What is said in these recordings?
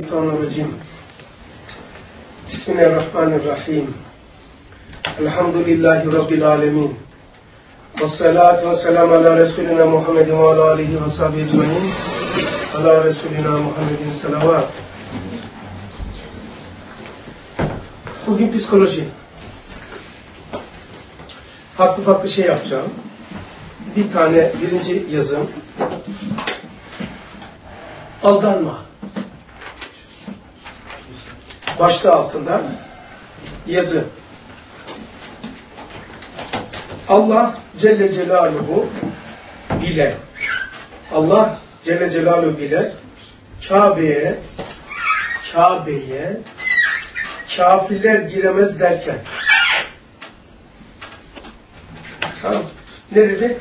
Mineşşeytanirracim. Bismillahirrahmanirrahim. Elhamdülillahi Rabbil alemin. Vessalatu vesselamu ala Resulina Muhammedin ve ala alihi ve sahbihi ecmaîn. Ala Resulina Muhammedin selavat. Bugün psikoloji. Farklı şey yapacağım. Bir tane birinci yazım. Aldanma. Başlığı altında yazı. Allah Celle Celaluhu bilir. Allah Celle Celaluhu bilir. Kabe'ye kafirler giremez derken. Tamam. Ne dedi?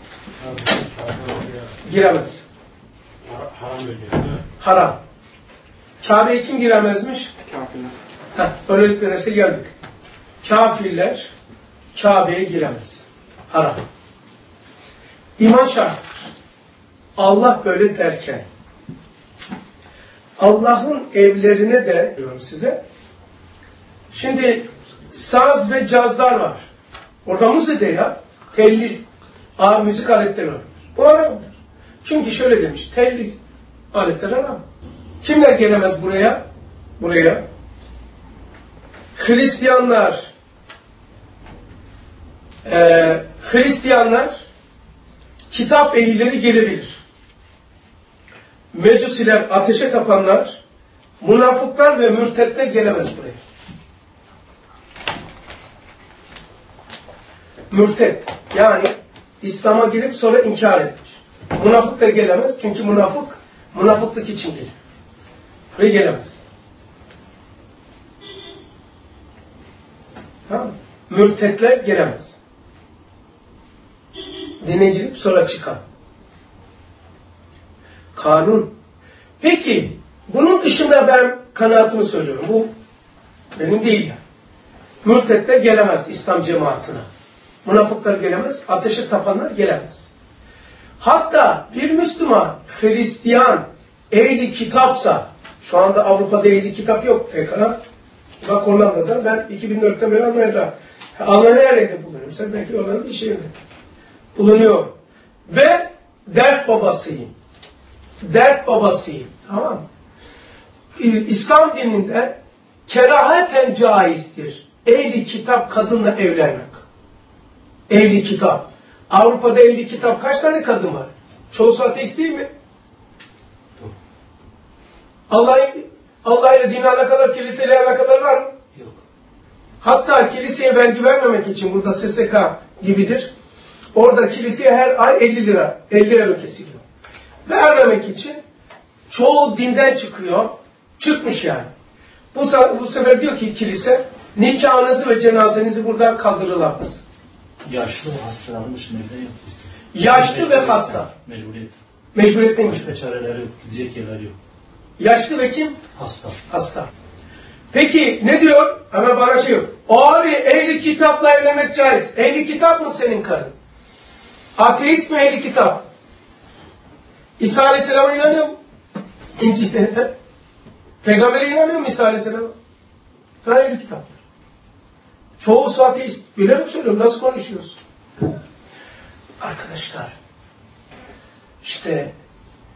Giremez. Haram bölgesi. Haram. Kabe'ye kim giremezmiş? Kafirler. Öylelikle nesle geldik. Kafirler Kabe'ye giremez. Haram. İman şarttır. Allah böyle derken Allah'ın evlerine de diyorum size. Şimdi saz ve cazlar var. Orada müzede ya telli müzik aletleri var. Bu haramdır. Çünkü şöyle demiş. Telli aletler haram. Kimler gelemez buraya? Buraya. Hristiyanlar kitap ehilleri gelebilir. Mecusiler, ateşe tapanlar, münafıklar ve mürtetler gelemez buraya. Mürtet, yani İslam'a girip sonra inkar etmiş. Münafık da gelemez çünkü münafıklık için gelir. Ve gelemez. Tamam mı? Mürtetler gelemez. Dine girip sonra çıkan. Kanun. Peki, bunun dışında ben kanaatimi söylüyorum. Bu benim değil ya. Mürtetler gelemez İslam cemaatine. Münafıklar gelemez, ateşe tapanlar gelemez. Hatta bir Müslüman, Hristiyan, ehli kitapsa, şu anda Avrupa'da ehli kitap yok. Bak Hollanda'da, ben 2004'ten beri Almanya'da her yerde bulunuyorum. Sen belki Hollanda'da bir şeyinde bulunuyor. Ve dert babasıyım. Tamam mı? İslam dininde kerahaten caizdir. Ehli kitap kadınla evlenmek. Ehli kitap. Avrupa'da ehli kitap kaç tane kadın var? Çoğusu ateist değil mi? Allah ile dini alakalar, kiliseyle alakalar var mı? Yok. Hatta kiliseye vergi vermemek için burada SSK gibidir. Orada kiliseye her ay 50 euro kesiliyor. Vermemek için çoğu dinden çıkıyor. Çıkmış yani. Bu sefer diyor ki kilise, nikahınızı ve cenazenizi buradan kaldırılamaz. Yaşlı ve hastalanmış neden yapıyorsun? Yaşlı ve hasta. Mecburiyetteymiş. Başka çareleri yok, gidecek yerleri yok. Yaşlı ve kim? Hasta. Peki ne diyor? Ama bana şey yok. Abi ehli kitapla evlenmek caiz. Ehli kitap mı senin karın? Ateist mi ehli kitap? İsa Aleyhisselam'a inanıyor mu? Peygamber'e inanıyor mu İsa Aleyhisselam'a? Sana ehli kitaptır. Çoğusu ateist. Bilerek söylüyorum. Nasıl konuşuyorsun? Arkadaşlar işte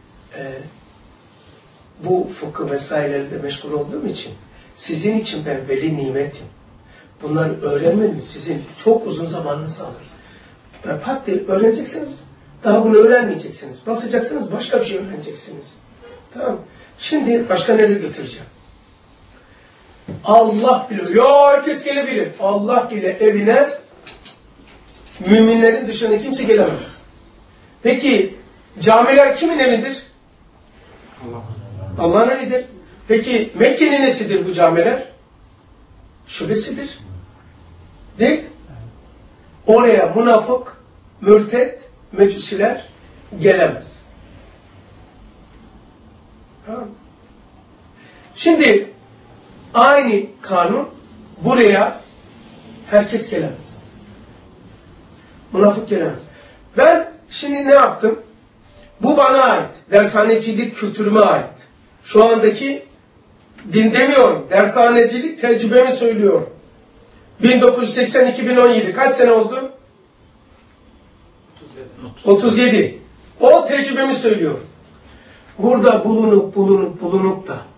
bu fıkıh vesairelerinde meşgul olduğum için sizin için ben veli nimetim. Bunları öğrenmeniz sizin çok uzun zamanınızı alır. Pat diye öğreneceksiniz. Daha bunu öğrenmeyeceksiniz. Basacaksınız, başka bir şey öğreneceksiniz. Tamam. Şimdi başka neler götüreceğim? Allah biliyor. Ya herkes gelebilir. Allah bile evine müminlerin dışında kimse gelemez. Peki camiler kimin evidir? Allah'ın evidir. Peki Mekke'nin nesidir bu camiler? Şubesidir. Değil? Oraya münafık, mürtet, mecusiler gelemez. Tamam. Şimdi aynı kanun buraya herkes gelemez. Münafık gelemez. Ben şimdi ne yaptım? Bu bana ait. Dershanecilik kültürüme ait. Şu andaki Din demiyorum. Dershanecilik tecrübemi söylüyorum. 1980-2017 kaç sene oldu? 37. O tecrübemi söylüyorum. Burada bulunup da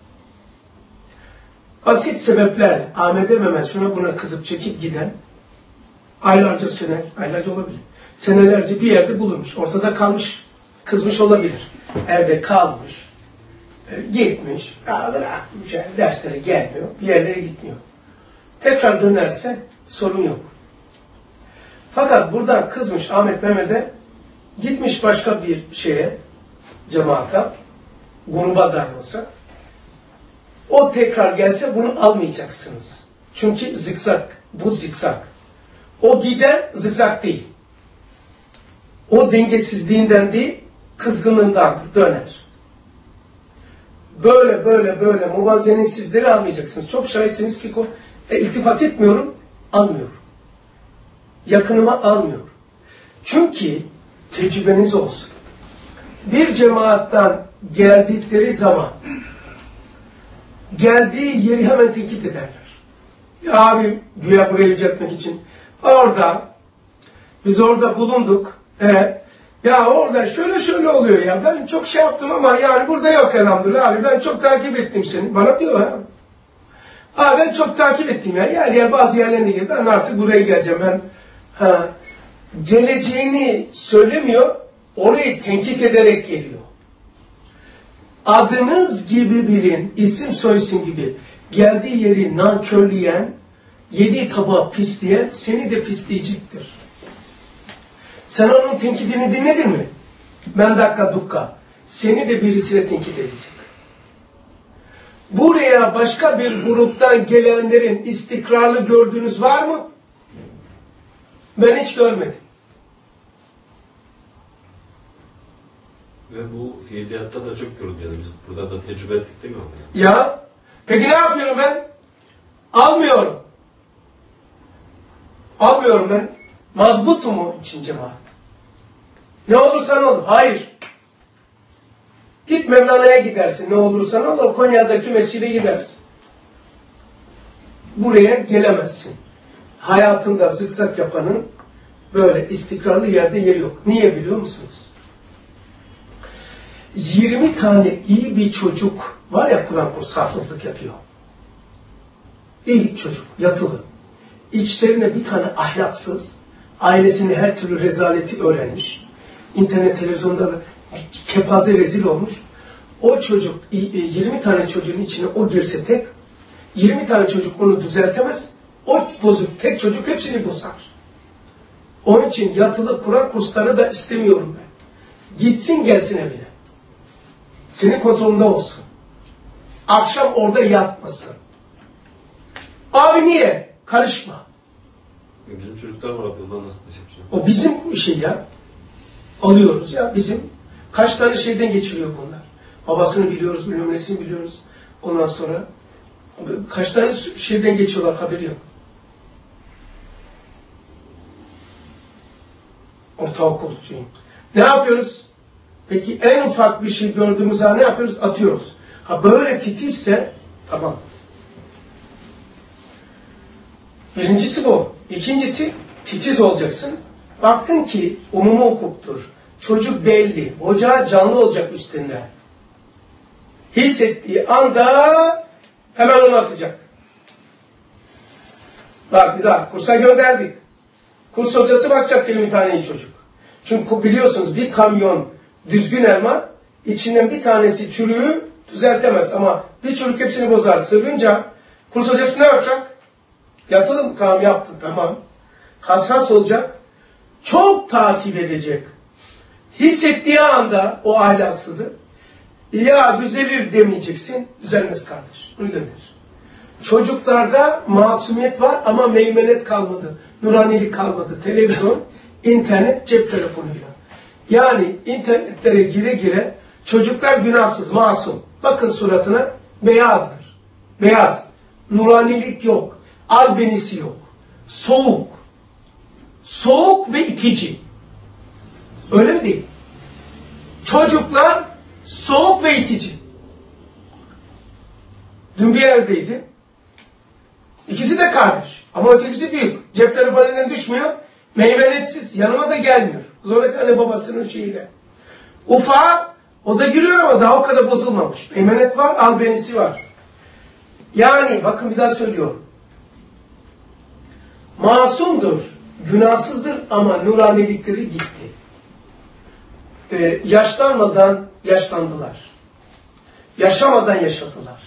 basit sebeplerle Ahmet'e Mehmet şuna buna kızıp çekip giden aylarca olabilir. Senelerce bir yerde bulunmuş. Ortada kalmış. Kızmış olabilir. Evde kalmış. Gitmiş. Bırakmış. Derslere gelmiyor. Bir yerlere gitmiyor. Tekrar dönerse sorun yok. Fakat buradan kızmış Ahmet Mehmet'e gitmiş başka bir şeye, cemaata, gruba dahi olsa, o tekrar gelse bunu almayacaksınız. Çünkü zikzak, bu zikzak. O giden zikzak değil. O dengesizliğinden değil, kızgınlığındandır, döner. Böyle muvazzenesizleri almayacaksınız. Çok şahitsiniz ki iltifat etmiyorum, almıyorum. Yakınıma almıyorum. Çünkü tecrübeniz olsun. Bir cemaattan geldikleri zaman geldiği yeri hemen tenkit ederler. Ya abi güya buraya yüceltmek için biz orada bulunduk. Ya orada şöyle oluyor ya. Ben çok şey yaptım ama yani burada yok elhamdülillah abi. Ben çok takip ettim seni. Bana diyor ha. Ben çok takip ettim ya. Yer bazı yerlerine gel. Ben artık buraya geleceğim. Geleceğini söylemiyor. Orayı tenkit ederek geliyor. Adınız gibi bilin, isim soyisim gibi geldiği yeri nankörleyen, yediği tabağı pisleyen seni de pisleyecektir. Sen onun tenkidini dinledin mi? Ben dakika dukka. Seni de birisiyle tenkit edecek. Buraya başka bir gruptan gelenlerin istikrarlı gördüğünüz var mı? Ben hiç görmedim. Ve bu fiiliyatta da çok görülüyor. Biz burada da tecrübe ettik değil mi abi? Ya, peki ne yapıyorum ben? Almıyorum ben. Mazbutum o için cemaat. Ne olursan ol. Hayır. Git Mevlana'ya gidersin. Ne olursan ol. Konya'daki mescide gidersin. Buraya gelemezsin. Hayatında zıkzak yapanın böyle istikrarlı yerde yeri yok. Niye biliyor musunuz? 20 tane iyi bir çocuk var ya Kur'an kursu hafızlık yapıyor. İyi çocuk, yatılı. İçlerine bir tane ahlaksız, ailesine her türlü rezaleti öğrenmiş. İnternet, televizyonda da kepaze rezil olmuş. O çocuk, 20 tane çocuğun içine o girse 20 tane çocuk onu düzeltemez. O bozuk tek çocuk hepsini bozar. Onun için yatılı Kur'an kursları da istemiyorum ben. Gitsin gelsin evine. Senin kontrolünde olsun. Akşam orada yatmasın. Abi niye? Karışma. Bizim çocuklar var abi. Ondan nasıl yapacağım? O bizim şey ya. Alıyoruz ya. Bizim kaç tane şeyden geçiriyor bunlar. Babasını biliyoruz, bilmem nesini biliyoruz. Ondan sonra kaç tane şeyden geçiyorlar haberi yok. Ortaokul şeyin. Ne yapıyoruz? Peki en ufak bir şey gördüğümüz zaman ne yapıyoruz? Atıyoruz. Böyle titizse tamam. Birincisi bu. İkincisi titiz olacaksın. Baktın ki umumi hukuktur. Çocuk belli. Hoca canlı olacak üstünde. Hissettiği anda hemen onu atacak. Bak bir daha kursa gönderdik. Kurs hocası bakacak 20 tane iyi çocuk. Çünkü biliyorsunuz bir kamyon düzgün elma içinden bir tanesi çürüğü düzeltemez. Ama bir çürük hepsini bozar. Sırrınca kurs hocası ne yapacak? Yatalım tamam yaptın tamam. Hassas olacak. Çok takip edecek. Hissettiği anda o ahlaksızı ya düzelir demeyeceksin. Düzelmez kardeş. Bunu gönder. Çocuklarda masumiyet var ama meymenet kalmadı. Nuranilik kalmadı. Televizyon, internet, cep telefonuyla. Yani internetlere gire çocuklar günahsız, masum. Bakın suratına beyazdır. Beyaz. Nuranilik yok. Albenisi yok. Soğuk. Soğuk ve itici. Öyle mi değil? Çocuklar soğuk ve itici. Dün bir yerdeydi. İkisi de kardeş. Ama ötekisi büyük. Cep telefonundan düşmüyor. Meymenetsiz. Yanıma da gelmiyor. Zoraki anne babasının şeyiyle. Ufağa o da giriyor ama daha o kadar bozulmamış. Meymenet var, albenisi var. Yani bakın bir daha söylüyorum. Masumdur, günahsızdır ama nuranilikleri gitti. Yaşlanmadan yaşlandılar. Yaşamadan yaşadılar.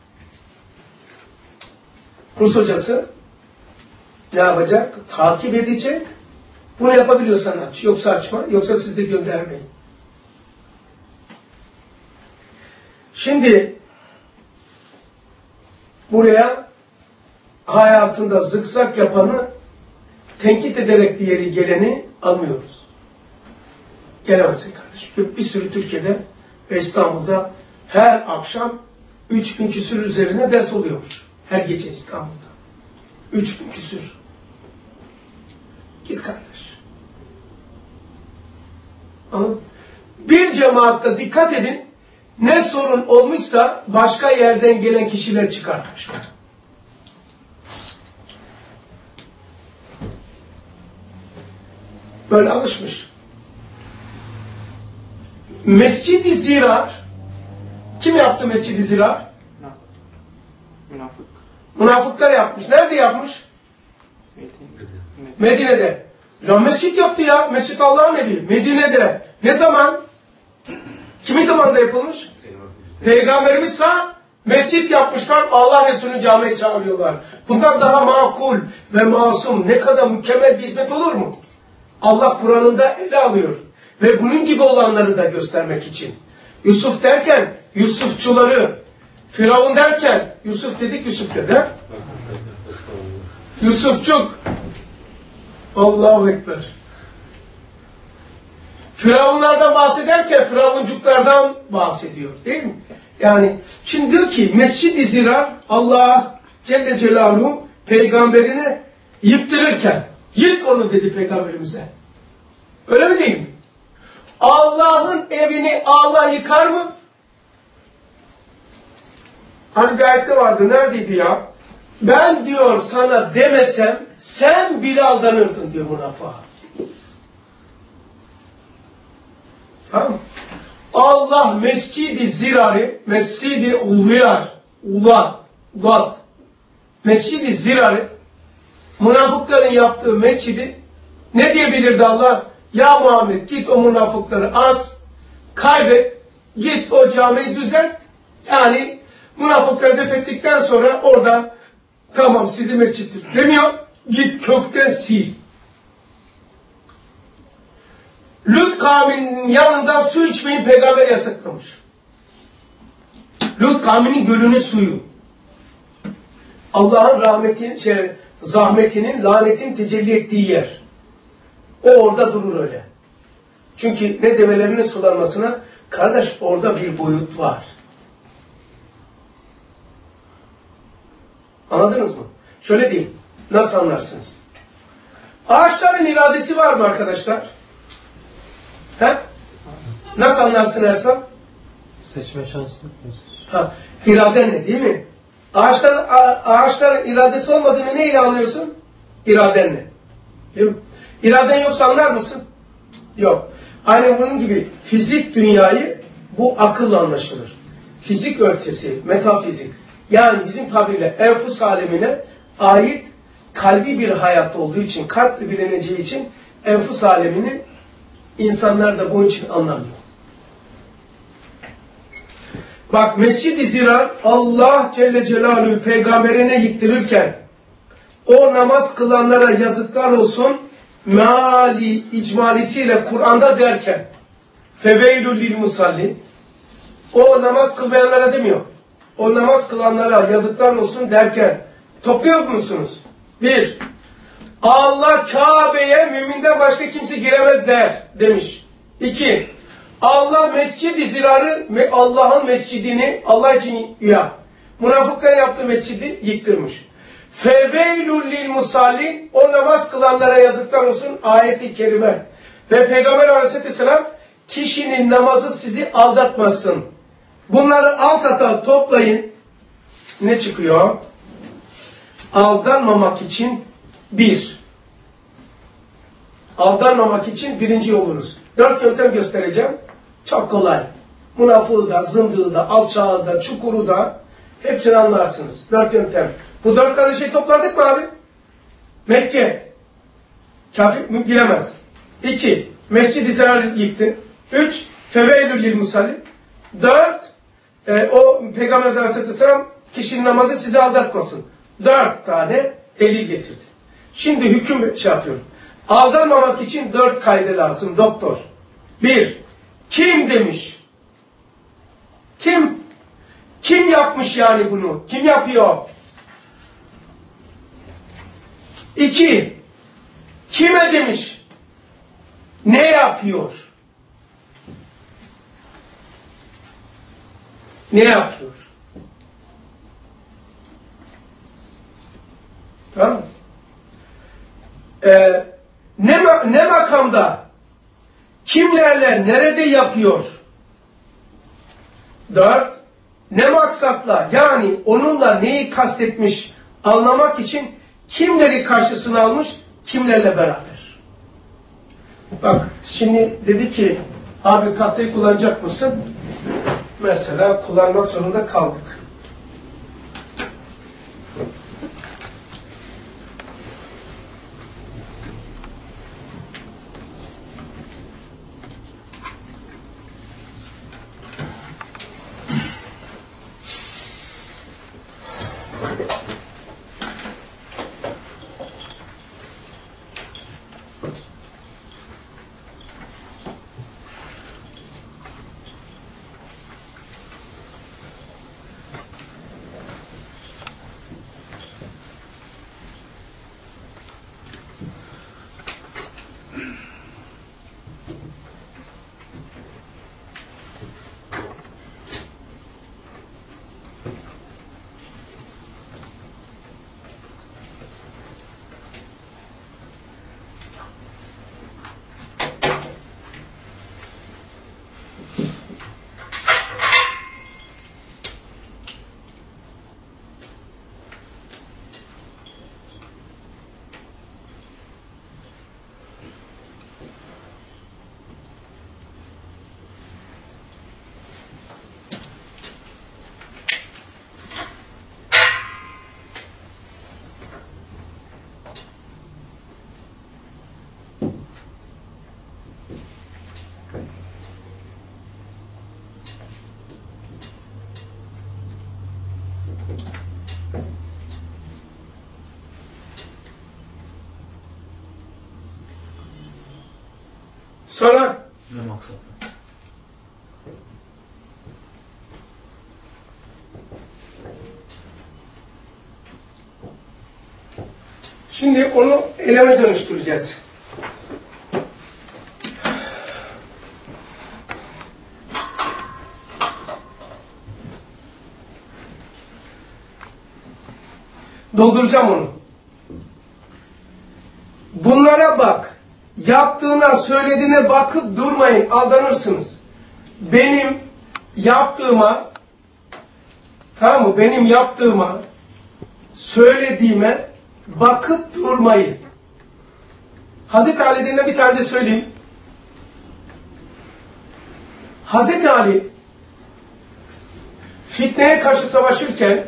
Rus hocası ne yapacak? Takip edecek. Bunu yapabiliyorsan aç. Yoksa açma. Yoksa siz de göndermeyin. Şimdi buraya hayatında zıkzak yapanı tenkit ederek bir yeri geleni almıyoruz. Gelemezsin kardeşim. Bir sürü Türkiye'de ve İstanbul'da her akşam 3000 küsür üzerine ders oluyormuş. Her gece İstanbul'da. 3000 küsür. Git kardeş. Anladın? Bir cemaatta dikkat edin, ne sorun olmuşsa başka yerden gelen kişiler çıkartmışlar. Böyle alışmış. Mescid-i Zirar, kim yaptı Mescid-i Zirar? Münafık. Münafıklar yapmış. Nerede yapmış? Medine'de. Ya mescit yaptı ya. Mescid Allah'ın evi. Medine'de. Ne zaman? Kimin zamanında yapılmış? Peygamberimiz sağ mescit yapmışlar. Allah Resulü'nü camiye çağırıyorlar. Bundan daha makul ve masum ne kadar mükemmel bir hizmet olur mu? Allah Kur'an'ında ele alıyor. Ve bunun gibi olanları da göstermek için. Yusuf derken Yusufçuları, Firavun derken Yusuf dedik, Yusuf dedi. Yusufçuk. Allahu Ekber. Firavunlardan bahsederken Firavuncuklardan bahsediyor. Değil mi? Yani şimdi diyor ki Mescid-i Zirar Allah Celle Celaluhu peygamberine yıktırırken yık onu dedi peygamberimize. Öyle mi değil mi? Allah'ın evini Allah yıkar mı? Hani bir ayette vardı. Neredeydi ya? Ben diyor sana demesem sen bile aldanırdın diyor münafığa. Tamam. Allah Mescid-i Zirar'ı, Mescid-i Ulat, Mescid-i Zirar'ı, münafıkların yaptığı mescidi ne diyebilirdi Allah? Ya Muhammed git o münafıkları az, kaybet, git o camiyi düzelt. Yani münafıkları def ettikten sonra orada tamam sizi mescittir demiyor. Git kökten sil. Lut kavminin yanında su içmeyi peygamber yasaklamış. Lut kavminin gölünün suyu. Allah'ın zahmetinin, lanetin tecelli ettiği yer. O orada durur öyle. Çünkü ne develerinin sulanmasına kardeş orada bir boyut var. Anladınız mı? Şöyle diyeyim. Nasıl anlarsınız? Ağaçların iradesi var mı arkadaşlar? He? Nasıl anlarsın Ersan? Seçme şansı yok. Ha, iraden ne değil mi? Ağaçların iradesi olmadığını neyle anlıyorsun? İradenle. Değil mi? İraden yoksa anlar mısın? Yok. Aynen bunun gibi fizik dünyayı bu akılla anlaşılır. Fizik ölçüsü, metafizik. Yani bizim tabirle enfus alemine ait kalbi bir hayat olduğu için, kalple bilineceği için enfus alemini insanlar da bunun için anlamıyor. Bak Mescid-i Zirar Allah Celle Celaluhu peygamberine yıktırırken o namaz kılanlara yazıklar olsun meali icmalisiyle Kur'an'da derken feveylül lil musallin o namaz kılmayanlara demiyor. O namaz kılanlara yazıklar olsun derken topluyor musunuz? Bir, Allah Kabe'ye müminden başka kimse giremez der demiş. İki, Allah Mescid-i Zirar'ı Allah'ın mescidini Allah için ya münafıkların yaptığı mescidi yıktırmış. Feveylül lil musallin o namaz kılanlara yazıklar olsun ayeti kerime. Ve Peygamber Aleyhisselam kişinin namazı sizi aldatmasın. Bunları alt alta toplayın. ne çıkıyor? Aldanmamak için aldanmamak için birinci yolunuz. 4 yöntem göstereceğim. Çok kolay. Münafığı da, zındığı da, alçağı da, çukuru da hepsini anlarsınız. 4 yöntem. Bu 4 kardeşi topladık mı abi? Mekke. Kafir giremez. 2. Mescid-i Zerar'ı yıktı. 3. Feveylül lil musalli. 4. O Peygamber Aleyhisselam kişinin namazı sizi aldatmasın. 4 tane delil getirdi. Şimdi hüküm yapıyorum. Aldanmamak için 4 kaydı lazım doktor. 1. Kim demiş? Kim? Kim yapmış yani bunu? Kim yapıyor? 2. Kime demiş? Ne yapıyor? Ne yapıyor? Tamam mı? Ne makamda? Kimlerle? Nerede yapıyor? 4. Ne maksatla? Yani onunla neyi kastetmiş anlamak için kimleri karşısına almış? Kimlerle beraber? Bak şimdi dedi ki abi tahtayı kullanacak mısın? Mesela kullanmak zorunda kaldık. Sonra Ne maksatla? şimdi onu eyleme dönüştüreceğiz. Dolduracağım onu. Bunlara bak. Yaptığına, söylediğine bakıp durmayın. Aldanırsınız. Benim yaptığıma, tamam mı? Benim yaptığıma, söylediğime bakıp durmayın. Hazreti Ali'den bir tane de söyleyeyim. Hazreti Ali fitneye karşı savaşırken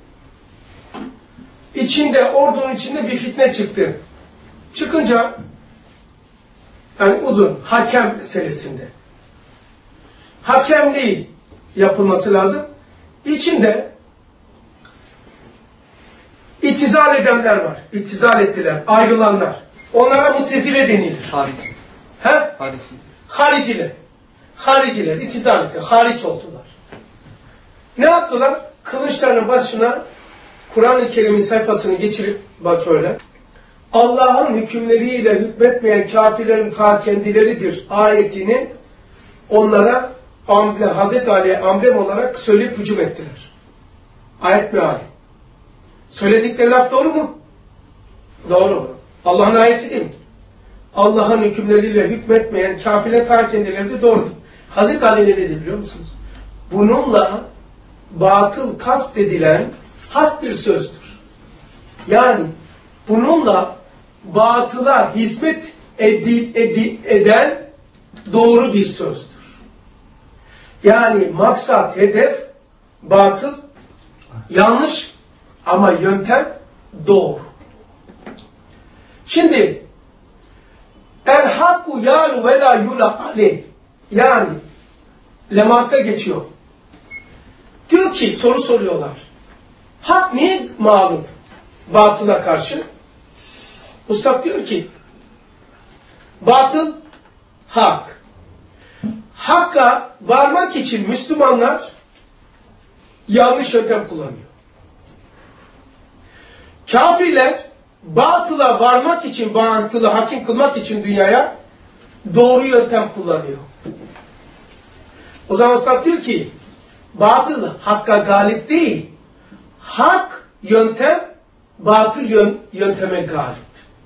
ordunun içinde bir fitne çıktı. Çıkınca yani uzun, hakem meselesinde. Hakemliği yapılması lazım. İçinde itizal edenler var. İtizal ettiler, ayrılanlar. Onlara mutezile denilir. Harici. He? Harici. Hariciler itizal etti. Hariç oldular. Ne yaptılar? Kılıçlarının başına Kur'an-ı Kerim'in sayfasını geçirip bak öyle. Allah'ın hükümleriyle hükmetmeyen kafirlerin ta kendileridir ayetini onlara Hazreti Ali'ye amblem olarak söyleyip hücum ettiler. Ayet meali. Söyledikleri laf doğru mu? Doğru. Allah'ın ayeti değil mi? Allah'ın hükümleriyle hükmetmeyen kafirlerin ta kendileridir doğru. Hazreti Ali ne dedi biliyor musunuz? Bununla batıl kastedilen hak bir sözdür. Yani bununla batıla hizmet eden doğru bir sözdür. Yani maksat, hedef, batıl, yanlış ama yöntem doğru. Şimdi el hakku yalu ve la yula aleyh, yani lematte geçiyor. Diyor ki, soru soruyorlar. Hak niye mağlup batıla karşı? Ustad diyor ki batıl hak. Hakka varmak için Müslümanlar yanlış yöntem kullanıyor. Kafirler batıla varmak için, batılı hakim kılmak için dünyaya doğru yöntem kullanıyor. O zaman Ustad diyor ki batıl hakka galip değil. Hak yöntem batıl yönteme galip.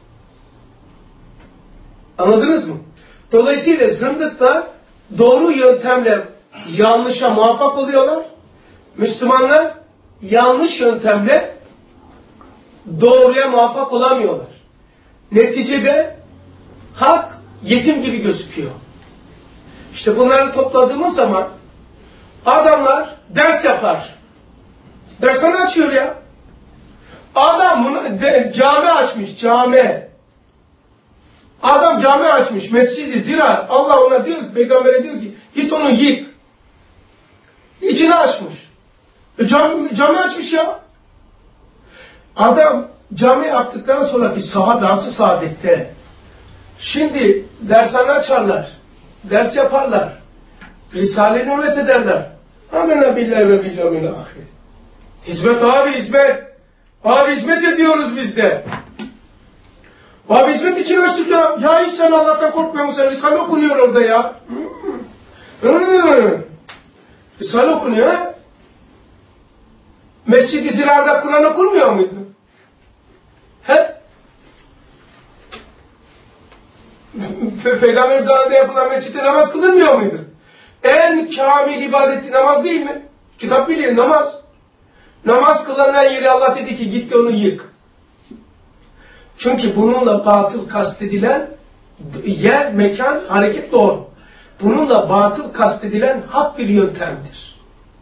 Anladınız mı? Dolayısıyla zındıklar doğru yöntemle yanlışa muvaffak oluyorlar. Müslümanlar yanlış yöntemle doğruya muvaffak olamıyorlar. Neticede hak yetim gibi gözüküyor. İşte bunları topladığımız zaman adamlar ders yapar. Dershane açıyor ya. Adam cami açmış, cami. Adam cami açmış, mescidi, zira Allah ona diyor ki, peygambere diyor ki, git onu yık. İçini açmış. Cami açmış ya. Adam cami yaptıktan sonraki saadası saadette. Şimdi dershane açarlar, ders yaparlar, Risale-i Nurmet ederler. Amenna billahi ve billahi min ahir. Hizmet abi, hizmet. Abi hizmet ediyoruz biz de. Abi hizmet için açtık ya. Ya hiç sen Allah'tan korkmuyor musun? Risale okunuyor orada ya. Risale okunuyor ha? Mescid-i Zirar'da Kur'an okunmuyor muydu? He? Peygamber zamanında yapılan mescitte namaz kılınmıyor muydu? En kamil ibadeti namaz değil mi? Kitap biliyor, namaz. Namaz kılınan yeri Allah dedi ki git onu yık. Çünkü bununla batıl kastedilen yer, mekan, hareket doğru. Bununla batıl kastedilen hak bir yöntemdir.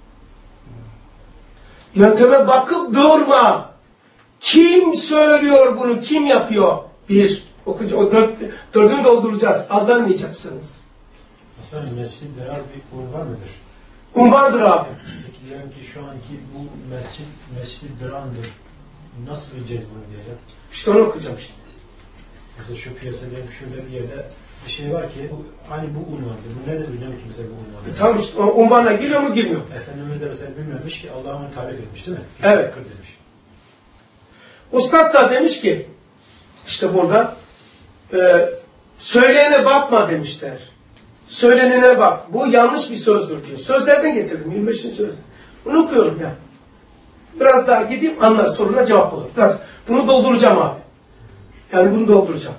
Yönteme bakıp durma. Kim söylüyor bunu? Kim yapıyor? Bir. O dördünü dolduracağız. Aldanmayacaksınız. Mesela Mescid-i Dirar bir unvan mıdır? Unvandır abi. Peki diyelim ki şu anki bu Mescid-i Diran'dır. Nasıl bileceğiz bunu diye? İşte onu okuyacağım işte. Mesela şu piyasada şurada bir yerde bir şey var ki hani bu unvandır. Bu nedir bilmiyor ki mesela bu unvandır. Tamam işte o unvana giriyor mu girmiyor. Efendimiz de mesela bilmemiş ki Allah onu tarif etmiş değil mi? Evet. Demiş. Ustad da demiş ki işte burada söyleyene bakma demişler. Söylenene bak. Bu yanlış bir sözdür diyor. Sözlerden getirdim. 25. söz. Bunu okuyorum ya. Biraz daha gideyim anlar, soruna cevap olur. Biraz bunu dolduracağım abi. Yani bunu dolduracağım.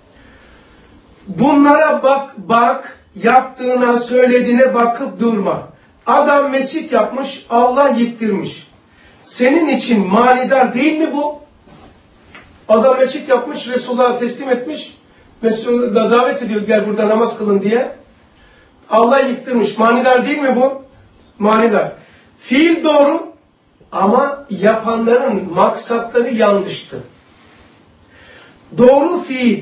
Bunlara bak, yaptığına, söylediğine bakıp durma. Adam mescit yapmış, Allah yıktırmış. Senin için manidar değil mi bu? Adam mescit yapmış, Resulullah'a teslim etmiş. Resulullah'a davet ediyor, gel burada namaz kılın diye. Allah yıktırmış. Manidar değil mi bu? Manidar. Fiil doğru ama yapanların maksatları yanlıştı. Doğru fiil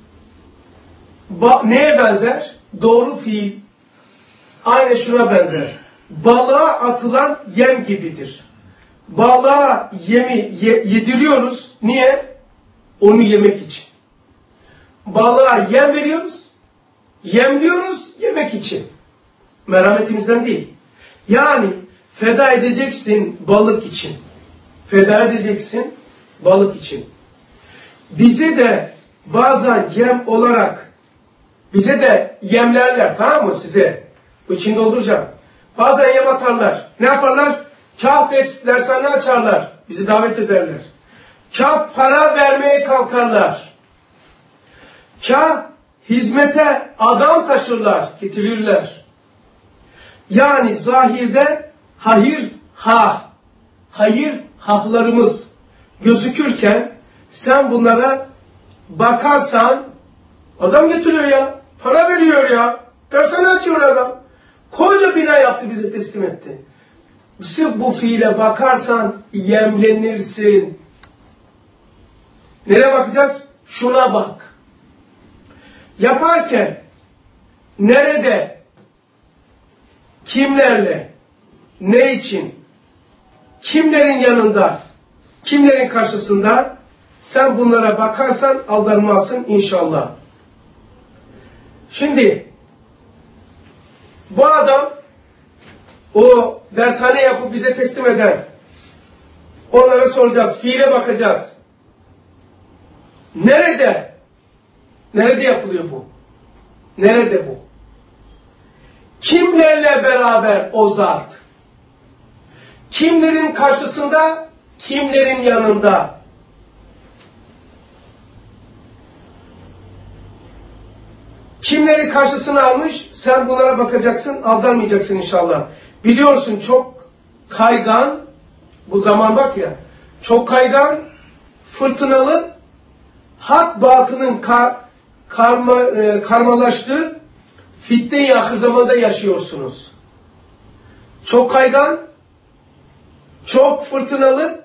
neye benzer? Doğru fiil aynı şuna benzer. Balığa atılan yem gibidir. Balığa yemi yediriyoruz. Niye? Onu yemek için. Balığa yem veriyoruz. Yemliyoruz yemek için. Merhametimizden değil. Yani feda edeceksin balık için. Feda edeceksin balık için. Bize de bazen yem olarak bize de yemlerler, tamam mı size? Bu içini dolduracağım. Bazen yem atarlar. Ne yaparlar? Kağıt dershane açarlar. Bizi davet ederler. Kağıt para vermeye kalkarlar. Kağıt hizmete adam taşırlar, getirirler. Yani zahirde hayır haklarımız gözükürken sen bunlara bakarsan, adam getiriyor ya, para veriyor ya, dershane açıyor adam. Koca bina yaptı, bize teslim etti. Sırf bu fiile bakarsan yemlenirsin. Nereye bakacağız? Şuna bak. Yaparken nerede, kimlerle, ne için, kimlerin yanında, kimlerin karşısında, sen bunlara bakarsan aldanmazsın inşallah. Şimdi bu adam o dershane yapıp bize teslim eden, onlara soracağız, fiile bakacağız. Nerede? Nerede yapılıyor bu? Nerede bu? Kimlerle beraber o zat? Kimlerin karşısında, kimlerin yanında? Kimleri karşısına almış? Sen bunlara bakacaksın, aldanmayacaksın inşallah. Biliyorsun çok kaygan, bu zaman bak ya, çok kaygan, fırtınalı, hak batının karmalaştığı fitne-i ahir zamanda yaşıyorsunuz. Çok kaygan, çok fırtınalı,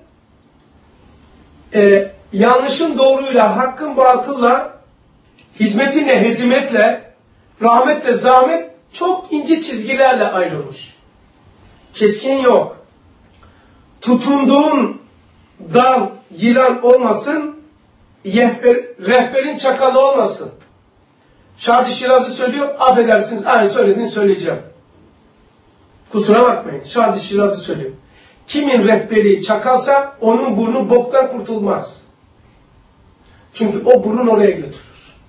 yanlışın doğruyla, hakkın batılla, hizmetinle, hezimetle, rahmetle, zahmet çok ince çizgilerle ayrılmış. Keskin yok. Tutunduğun dal yılan olmasın, rehberin çakalı olmasın. Şadi Şirazi söylüyor, affedersiniz, aynı söylediğini söyleyeceğim. Kusura bakmayın, Şadi Şirazi söylüyor. Kimin rehberi çakalsa onun burnu boktan kurtulmaz. Çünkü o burun oraya götürür.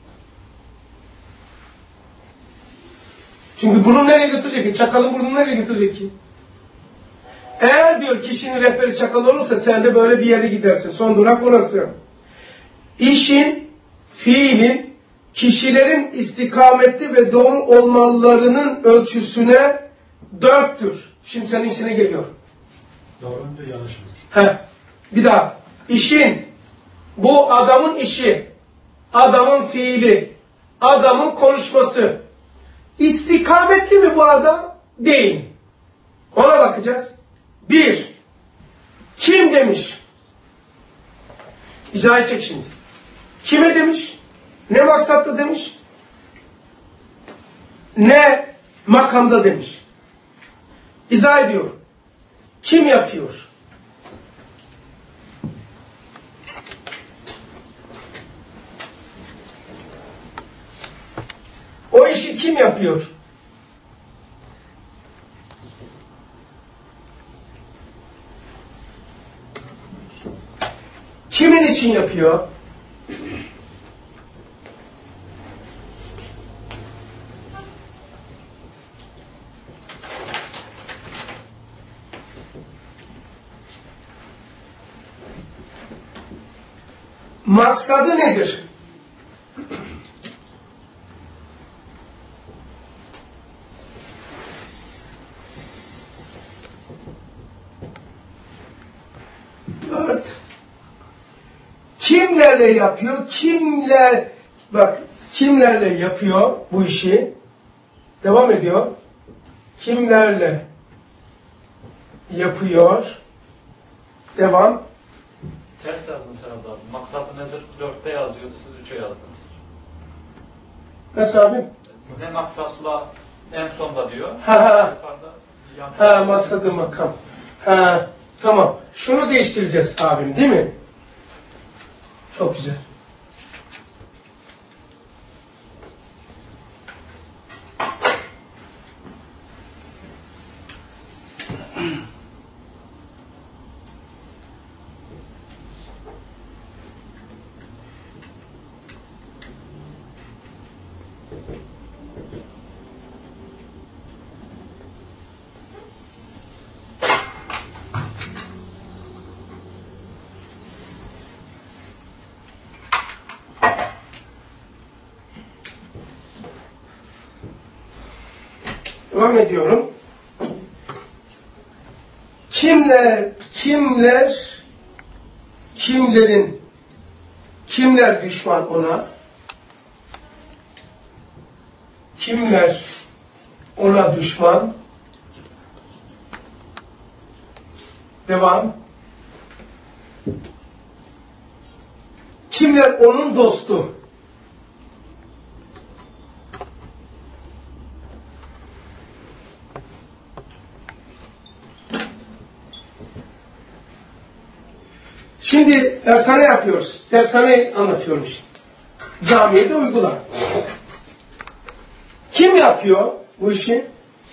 Çünkü burun nereye götürecek ki? Çakalın burnunu nereye götürecek ki? Eğer diyor kişinin rehberi çakal olursa sen de böyle bir yere gidersin. Son durak orası. İşin, fiilin, kişilerin istikametli ve doğru olmalarının ölçüsüne 4'tür. Şimdi senin içine geliyor. Doğru mu, yanlış mı? Bir daha. İşin, bu adamın işi, adamın fiili, adamın konuşması. İstikametli mi bu adam? Değil. Ona bakacağız. 1. Kim demiş? İzah edecek şimdi. Kime demiş? Ne maksatla demiş? Ne makamda demiş? İzah ediyor. Kim yapıyor? O işi kim yapıyor? Kimin için yapıyor? Maksadı nedir? Kimlerle yapıyor? Kimlerle yapıyor bu işi? Devam ediyor. Kimlerle yapıyor? Devam. Ters yazdın sen abi. Maksatı nedir? 4'te yazıyordu, siz 3'e yazdınız. Nasıl abim? Ne maksatla en sonda diyor. Maksadı makam. Tamam. Şunu değiştireceğiz abim, değil mi? Çok güzel. Devam ediyorum. Kimler kimler düşman ona? Kimler ona düşman? Devam. Kimler onun dostu? Şimdi dershane yapıyoruz. Dershaneyi anlatıyorum şimdi. Camiye de uygula. Kim yapıyor bu işi?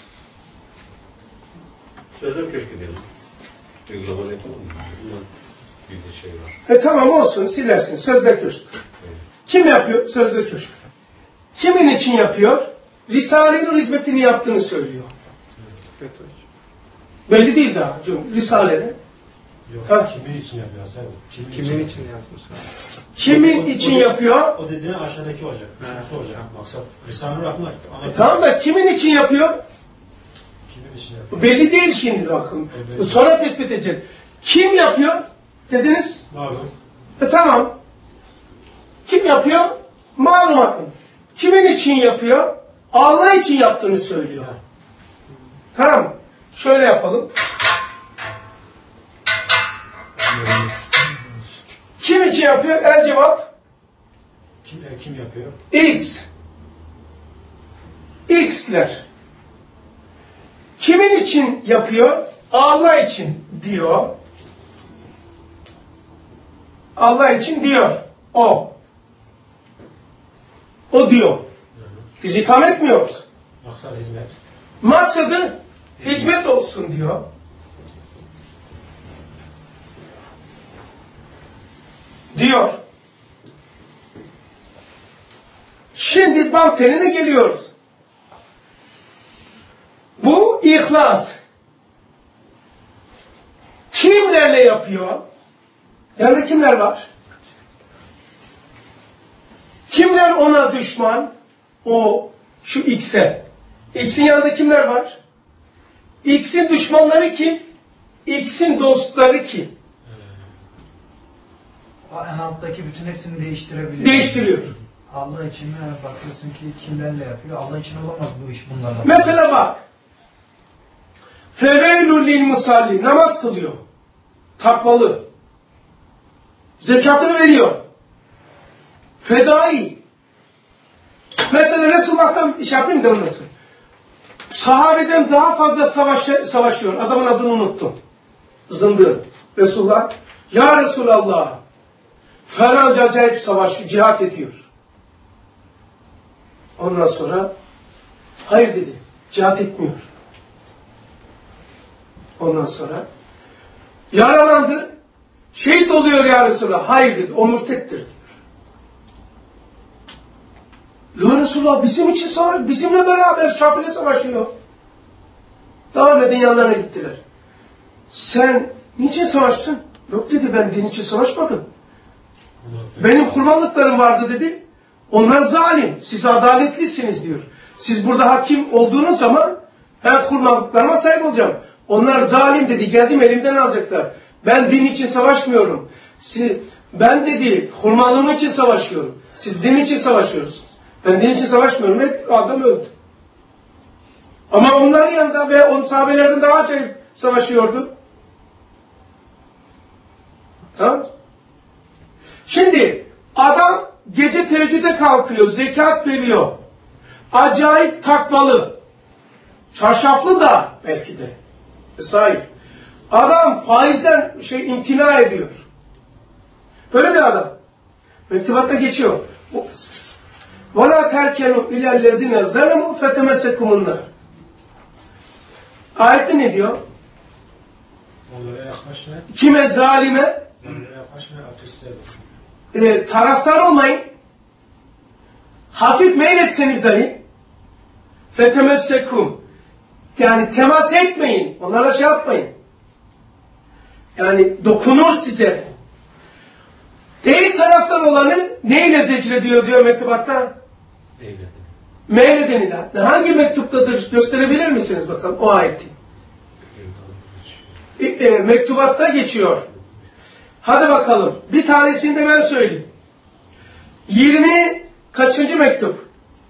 Sözler köşkü diyelim. Uygulamalı yapalım mı? Bir şey var. Tamam olsun, silersin. Sözde köşk. Evet. Kim yapıyor? Sözde köşk. Kimin için yapıyor? Risale-i Nur hizmetini yaptığını söylüyor. Evet. Belli değil daha. Risale'de. Yok, kimin için yapıyor sen? Kimin için yazmış? Kimin için yapıyor? O dediğin aşağıdaki olacak. Üçüncüsü olacak. Maksat. Risale-i Nur Tamam da kimin için yapıyor? Kimin için yapıyor? Belli değil şimdi bakın. Sonra tespit edecek. Kim yapıyor? Dediniz? Malum. Tamam. Kim yapıyor? Malum bakın. Kimin için yapıyor? Allah için yaptığını söylüyor. Tamam. Şöyle yapalım. Kim için yapıyor? El cevap. Kim yapıyor? X. X'ler. Kimin için yapıyor? Allah için diyor. Allah için diyor. O. O diyor. Biz itham etmiyoruz. Maksat hizmet. Maksadı hizmet olsun diyor. Diyor. Şimdi bal teline geliyoruz. Bu ihlas. Kimlerle yapıyor? Yanında kimler var? Kimler ona düşman? Şu X'e. X'in yanında kimler var? X'in düşmanları kim? X'in dostları kim? En alttaki bütün hepsini değiştirebiliyor. Değiştiriyor. Allah için mi? Bakıyorsun ki kimlerle yapıyor? Allah için olamaz bu iş bunlarla. Mesela bak. Feveylül lil musalli. Namaz kılıyor. Takvalı. Zekatını veriyor. Fedai. Mesela Resulullah'tan iş yapayım da nasıl? Sahabeden daha fazla savaşıyor. Adamın adını unuttum. Zındığı. Resulullah. Ya Resulallah. Falanca acayip savaşıyor. Cihat ediyor. Ondan sonra hayır dedi. Cihat etmiyor. Ondan sonra yaralandı. Şehit oluyor ya Resulallah. Hayır dedi. O mürtettir diyor. Ya Resulallah bizim için savaş, bizimle beraber kafirle savaşıyor. Devam edin yanlarına gittiler. Sen niçin savaştın? Yok dedi ben din için savaşmadım. Benim kurbanlıklarım vardı dedi. Onlar zalim. Siz adaletlisiniz diyor. Siz burada hakim olduğunuz zaman ben kurbanlıklarıma sahip olacağım. Onlar zalim dedi. Geldim elimden alacaklar. Ben din için savaşmıyorum. Ben dedi hurmalığım için savaşıyorum. Siz din için savaşıyorsunuz. Ben din için savaşmıyorum. Ve adam öldü. Ama onların yanında ve onun sahabelerden daha acayip savaşıyordu. Tamam. Şimdi adam gece teheccüde kalkıyor. Zekat veriyor. Acayip takvalı. Çarşaflı da belki de. Vesaire. Adam faizden imtina ediyor. Böyle bir adam. Mektubatta geçiyor. وَلَا تَرْكَنُوا اِلَى الَّذِينَ ظَلَمُوا فَتَمَسَّكُمُ النَّارِ. Ayette ne diyor? Onlara yaklaşma. Kime? Zalime. Onlara yaklaşma. Ateş Taraftar olmayın. Hafif meyletseniz dahi فَتَمَسَّكُمْ. Yani temas etmeyin. Onlara şey yapmayın. Yani dokunur size. Değil taraftar olanı neyle zecrediyor diyor mektubatta? Meyledeni de. Hangi mektuptadır? Gösterebilir misiniz bakalım o ayeti? Mektubatta geçiyor. Hadi bakalım. Bir tanesini de ben söyleyeyim. 20 kaçıncı mektup?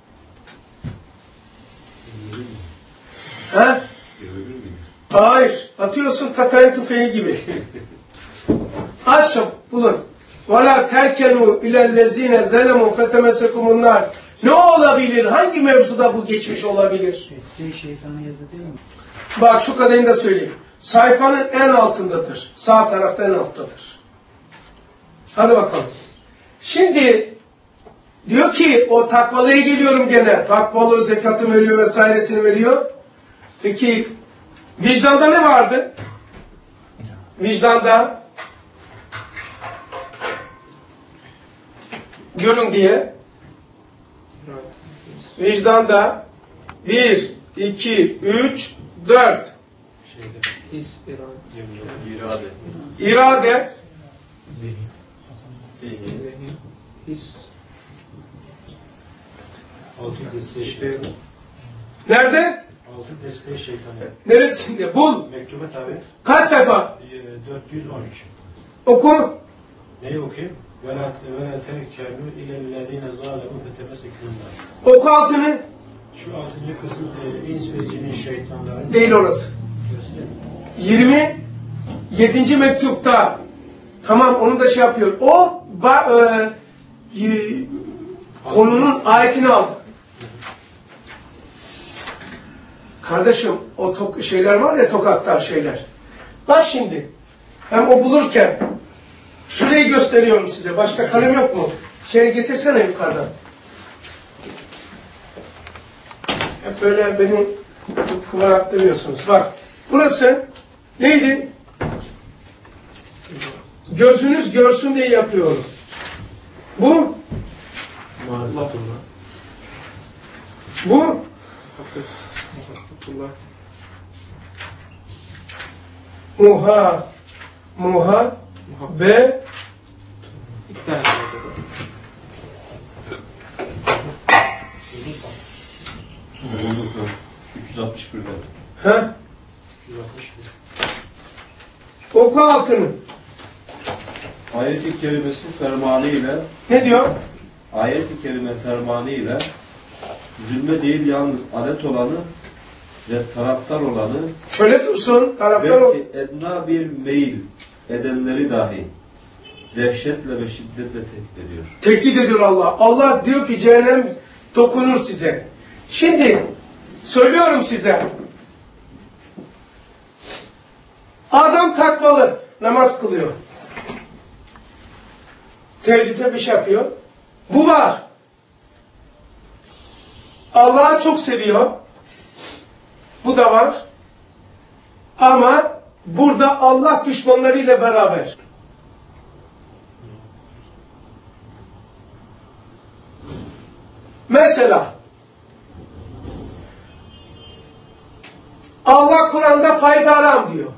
He? Hayır. Atıyorsun Tatay tüfeği gibi. Açın. Bulun. وَلَا تَرْكَنُوا اِلَى الَّذ۪ينَ زَلَمُوا فَتَمَسَكُمُ النَّارِ. Ne olabilir? Hangi mevzuda bu geçmiş olabilir? Şeytanın yazı değil mi? Bak şu kadarını da söyleyeyim. Sayfanın en altındadır. Sağ tarafta en alttadır. Hadi bakalım. Şimdi diyor ki o takvalıya geliyorum gene. Takvalı zekatı veriyor vesairesini veriyor. Peki vicdanda ne vardı? Vicdanda görün diye. Vicdanda 1, 2, 3, 4. His, İrade. İrade. Zihin. his, Altı desteği şeytanı. Nerede? Altı desteği şeytanı. Neresinde? Bul. Mektuba tabi. Kaç sayfa? 413. Oku. Neyi okuyayım? وَلَا تَرْكَنُوا اِلَى الَّذ۪ينَ ظَالَمُوا فَتَمَسَكُمُ النَّارِ. Oku altını. Şu 6. kısım ins ve cinin şeytanların. Değil orası. 27. mektupta. Tamam onu da şey yapıyor. O konunun ayetini aldı. Kardeşim o şeyler var ya tokatlar şeyler. Bak şimdi. Hem o bulurken şurayı gösteriyorum size. Başka kalem yok mu? Şey getirsene yukarıdan. Hep böyle beni kıvarattırıyorsunuz. Bak. Burası neydi? Gözünüz görsün diye yapıyorum. Bu bu muha ve İki tane. Bulduk mu? 361'de. ha? 161. Oku altını. Ayet-i kerimesi fermanı ile Ne diyor? ayet-i kerime fermanı ile zulme değil yalnız adet olanı ve taraftar olanı Şöyle dursun. Taraftar ol. belki edna bir meyil edenleri dahi dehşetle ve şiddetle tehdit ediyor. Tehdit ediyor Allah. Allah diyor ki cehennem dokunur size. Şimdi söylüyorum size. Adam takvalı. Namaz kılıyor. Teheccüde bir şey yapıyor. Bu var. Allah'ı çok seviyor. Bu da var. Ama burada Allah düşmanlarıyla beraber. Mesela Allah Kur'an'da faiz haram diyor.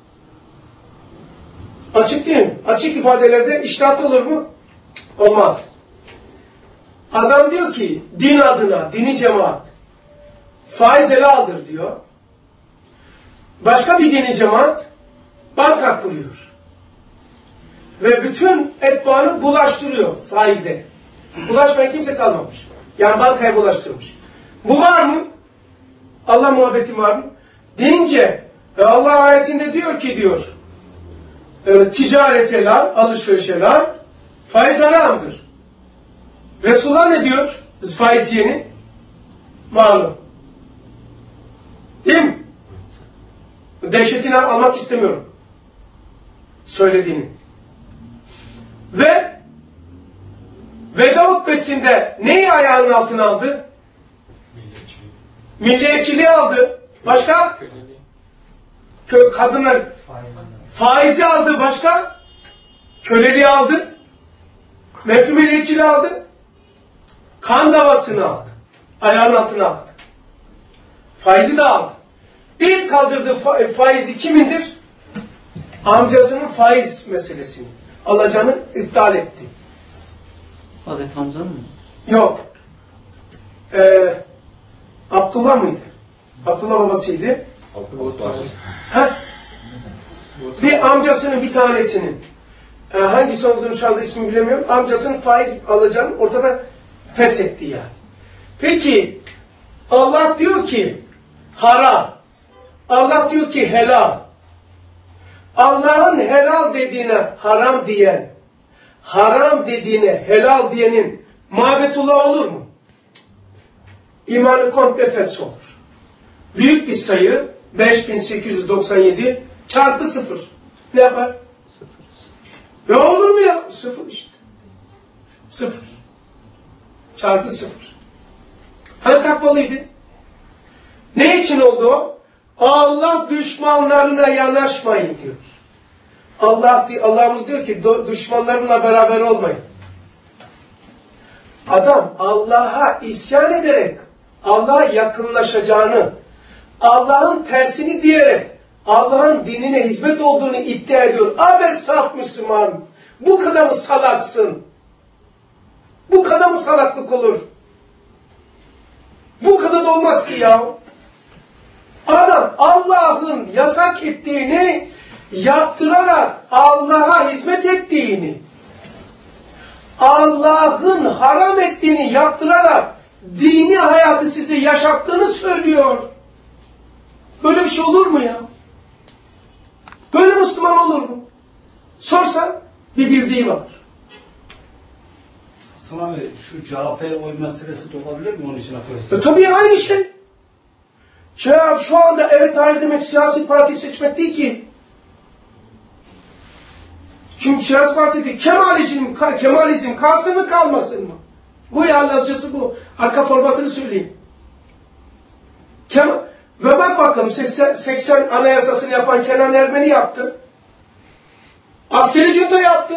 Açık değil mi? Açık ifadelerde iştahat olur mu? Olmaz. Adam diyor ki din adına, dini cemaat faiz ele aldır diyor. Başka bir dini cemaat banka kuruyor. Ve bütün etbaanı bulaştırıyor faize. Bulaşmayan kimse kalmamış. Yani bankaya bulaştırmış. Bu var mı? Allah muhabbeti var mı? Deyince Allah ayetinde diyor ki diyor ticaret helal, alışveriş helal, faiz haramdır. Resulullah ne diyor? Faiz yeni. Malum. Değil mi? Dehşetini almak istemiyorum. Söylediğini. Ve Veda hutbesinde neyi ayağının altına aldı? Milliyetçiliği aldı. Başka? Kadınlar faizi aldı. Başka? Köleliği aldı. Mefhum milliyetçiliği aldı. Kan davasını aldı. Ayağının altına aldı. Faizi de aldı. İlk kaldırdığı faizi kimindir? Amcasının faiz meselesini. Alacağını iptal etti. Hazreti Hamza'nın mı? Yok. Abdullah mıydı? Abdullah babasıydı. Abbas. Bir amcasının bir tanesinin hangisi olduğunu şu anda ismini bilemiyorum. Amcasının faiz alacağını ortada feshetti yani. Peki Allah diyor ki haram. Allah diyor ki helal. Allah'ın helal dediğine haram diyen, haram dediğine helal diyenin mabetullah olur mu? İmanı komple fes olur. Büyük bir sayı 5897 çarpı 0. Ne yapar? 0. Ne olur mu ya? 0 işte. 0. Çarpı 0. Hani takmalıydı? Ne için oldu o? Allah düşmanlarına yanaşmayın diyor. Allah'ımız diyor ki düşmanlarımla beraber olmayın. Adam Allah'a isyan ederek Allah'a yakınlaşacağını, Allah'ın tersini diyerek Allah'ın dinine hizmet olduğunu iddia ediyor. Abi saf Müslüman, bu kadar mı salaksın? Bu kadar mı salaklık olur? Bu kadar da olmaz ki ya. Adam Allah'ın yasak ettiğini yaptırarak Allah'a hizmet ettiğini, Allah'ın haram ettiğini yaptırarak dini hayatı size yaşattığını söylüyor. Böyle bir şey olur mu ya? Böyle Müslüman olur mu? Sorsan bir bildiği var. Aslında şu CHP'ye oy meselesi de olabilir mi onun için atıyorsun? Tabii aynı şey. Şu anda evet hayır demek siyasi parti seçmek değil ki. Çünkü siyasi parti değil. Kemalizm kalsın mı kalmasın mı? Bu yalnızcası bu. Arka formatını söyleyeyim. Ve bak bakalım 80 anayasasını yapan Kenan Ermeni yaptı. Askeri junta yaptı.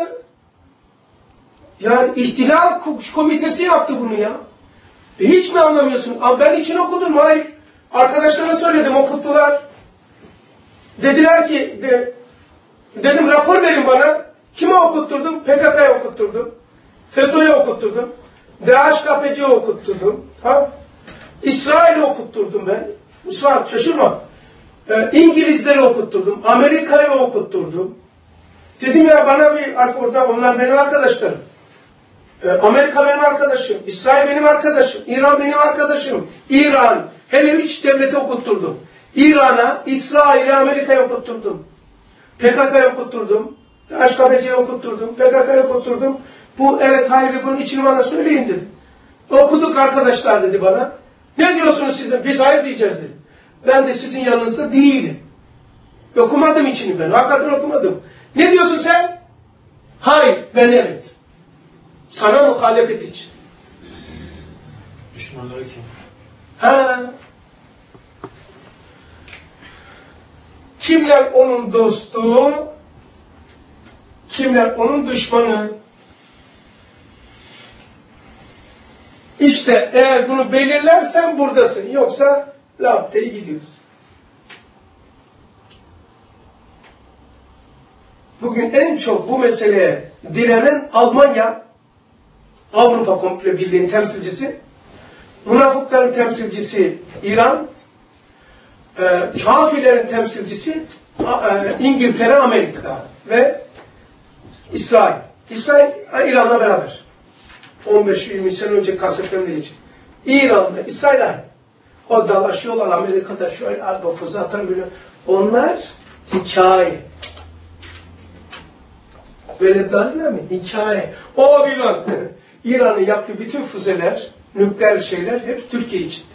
Yani ihtilal komitesi yaptı bunu ya. Hiç mi anlamıyorsun? Ama ben için okudum. Hayır. Arkadaşlarına söyledim, okuttular. Dediler ki, dedim rapor verin bana. Kime okutturdum? PKK'ya okutturdum. FETÖ'ye okutturdum. DHKPC'ye okutturdum. Ha? İsrail'e okutturdum ben. Müslüman, şaşırma. İngilizleri okutturdum. Amerika'ya okutturdum. Dedim ya bana orada onlar benim arkadaşlarım. Amerika benim arkadaşım. İsrail benim arkadaşım. İran benim arkadaşım. İran. Hele 3 devlete okutturdum. İran'a, İsrail'e, Amerika'ya okutturdum. PKK'ya okutturdum. DHKPC'ye okutturdum. PKK'ya okutturdum. Bu evet hayır bunun içini bana söyleyin dedi. Okuduk arkadaşlar dedi bana. Ne diyorsunuz siz? Biz hayır diyeceğiz dedi. Ben de sizin yanınızda değilim. Okumadım içini ben. Hakikaten okumadım. Ne diyorsun sen? Hayır, ben evet. Sana muhalefet için. Düşmanları kim? Ha. Kimler onun dostu, kimler onun düşmanı. İşte eğer bunu belirlersen buradasın. Yoksa lapteyi gidiyoruz. Bugün en çok bu meseleye direnen Almanya, Avrupa Komple Birliği'nin temsilcisi, münafıkların temsilcisi İran, kafirlerin temsilcisi İngiltere, Amerika ve İsrail. İsrail İran'la beraber. 15-20 sene önce kasetlerimde geçiyor. İran'da, İsrail aynı. O dalaşıyorlar Amerika'da şöyle füze atan böyle. Onlar hikaye. Böyle darına mı? Hikaye. O İran. İran'ın yaptığı bütün füzeler, nükleer şeyler hep Türkiye içindir.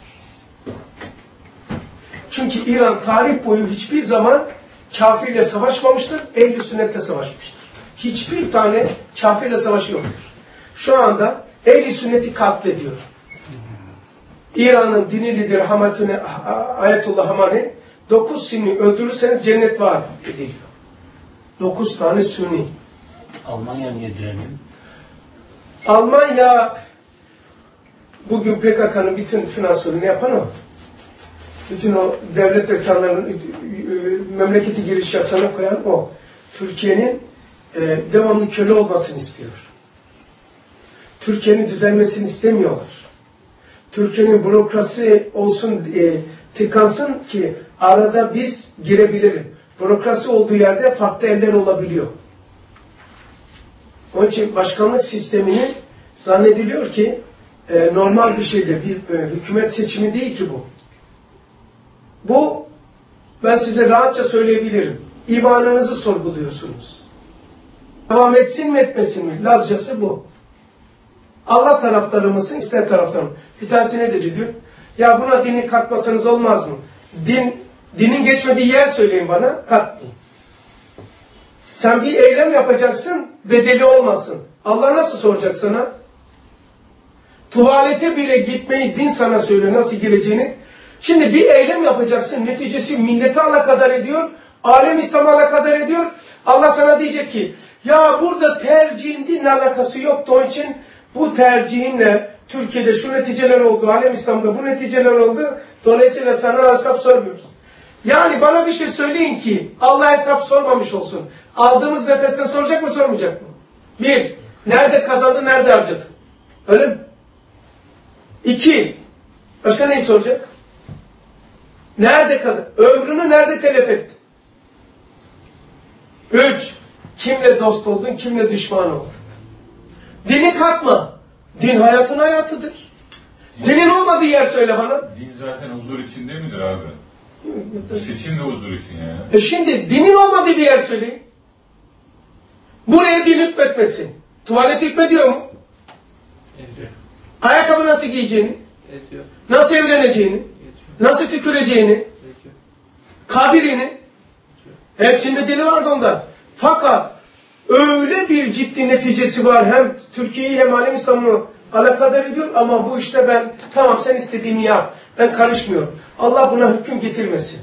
Çünkü İran tarih boyu hiçbir zaman kafirle savaşmamıştır, ehl-i sünnetle savaşmıştır. Hiçbir tane kafirle savaşı yoktur. Şu anda ehl-i sünneti katlediyor. İran'ın dini lideri Ayetullah Hamani 9 Sünni öldürürseniz cennet vaat ediliyor. 9 tane Sünni. Almanya niye direniyor? Almanya bugün PKK'nın bütün finansörünü yapan o. Bütün o devlet erkanlarının memleketi giriş yasağına koyan o. Türkiye'nin devamlı köle olmasını istiyor. Türkiye'nin düzelmesini istemiyorlar. Türkiye'nin bürokrasi olsun, tıkansın ki arada biz girebilirim. Bürokrasi olduğu yerde farklı eller olabiliyor. Onun için başkanlık sistemini zannediliyor ki normal bir şeydir. Bir hükümet seçimi değil ki bu. Bu, ben size rahatça söyleyebilirim. İmanınızı sorguluyorsunuz. Devam etsin mi etmesin mi? Lazcası bu. Allah taraftarı mısın, İslam taraftarı mı? Bir tanesi ne dedi diyor? Ya buna dini katmasanız olmaz mı? Dinin geçmediği yer söyleyin bana, katmayın. Sen bir eylem yapacaksın, bedeli olmasın. Allah nasıl soracak sana? Tuvalete bile gitmeyi din sana söylüyor, nasıl gireceğini. Şimdi bir eylem yapacaksın, neticesi milleti alakadar ediyor, alem İslam'ı alakadar ediyor. Allah sana diyecek ki, ya burada tercihin dinle alakası yoktu, onun için bu tercihinle Türkiye'de şu neticeler oldu, alem İslam'da bu neticeler oldu, dolayısıyla sana hesap sormuyoruz. Yani bana bir şey söyleyin ki Allah hesap sormamış olsun. Aldığımız nefesten soracak mı, sormayacak mı? Bir, nerede kazandı, nerede harcadı? Öyle mi? İki, başka neyi soracak? Nerede kazandı? Ömrünü nerede telef etti? Üç, kimle dost oldun, kimle düşman oldun? Dini katma. Din hayatın hayatıdır. Dinin olmadığı yer söyle bana. Din zaten huzur için değil midir abi? Seçim de huzur için yani. Şimdi dinin olmadığı bir yer söyleyin. Buraya din hükmetmesin. Tuvalet hükmediyor mu? Ediyor. Ayakkabı nasıl giyeceğini, Ediyor. nasıl evleneceğini, Ediyor. nasıl tüküreceğini, Ediyor. kabirini, hepsinde dili vardı onda. Fakat öyle bir ciddi neticesi var, hem Türkiye'yi hem alem İslam'ı alakadar ediyor, ama bu işte ben, tamam sen istediğini yap, ben karışmıyorum. Allah buna hüküm getirmesin.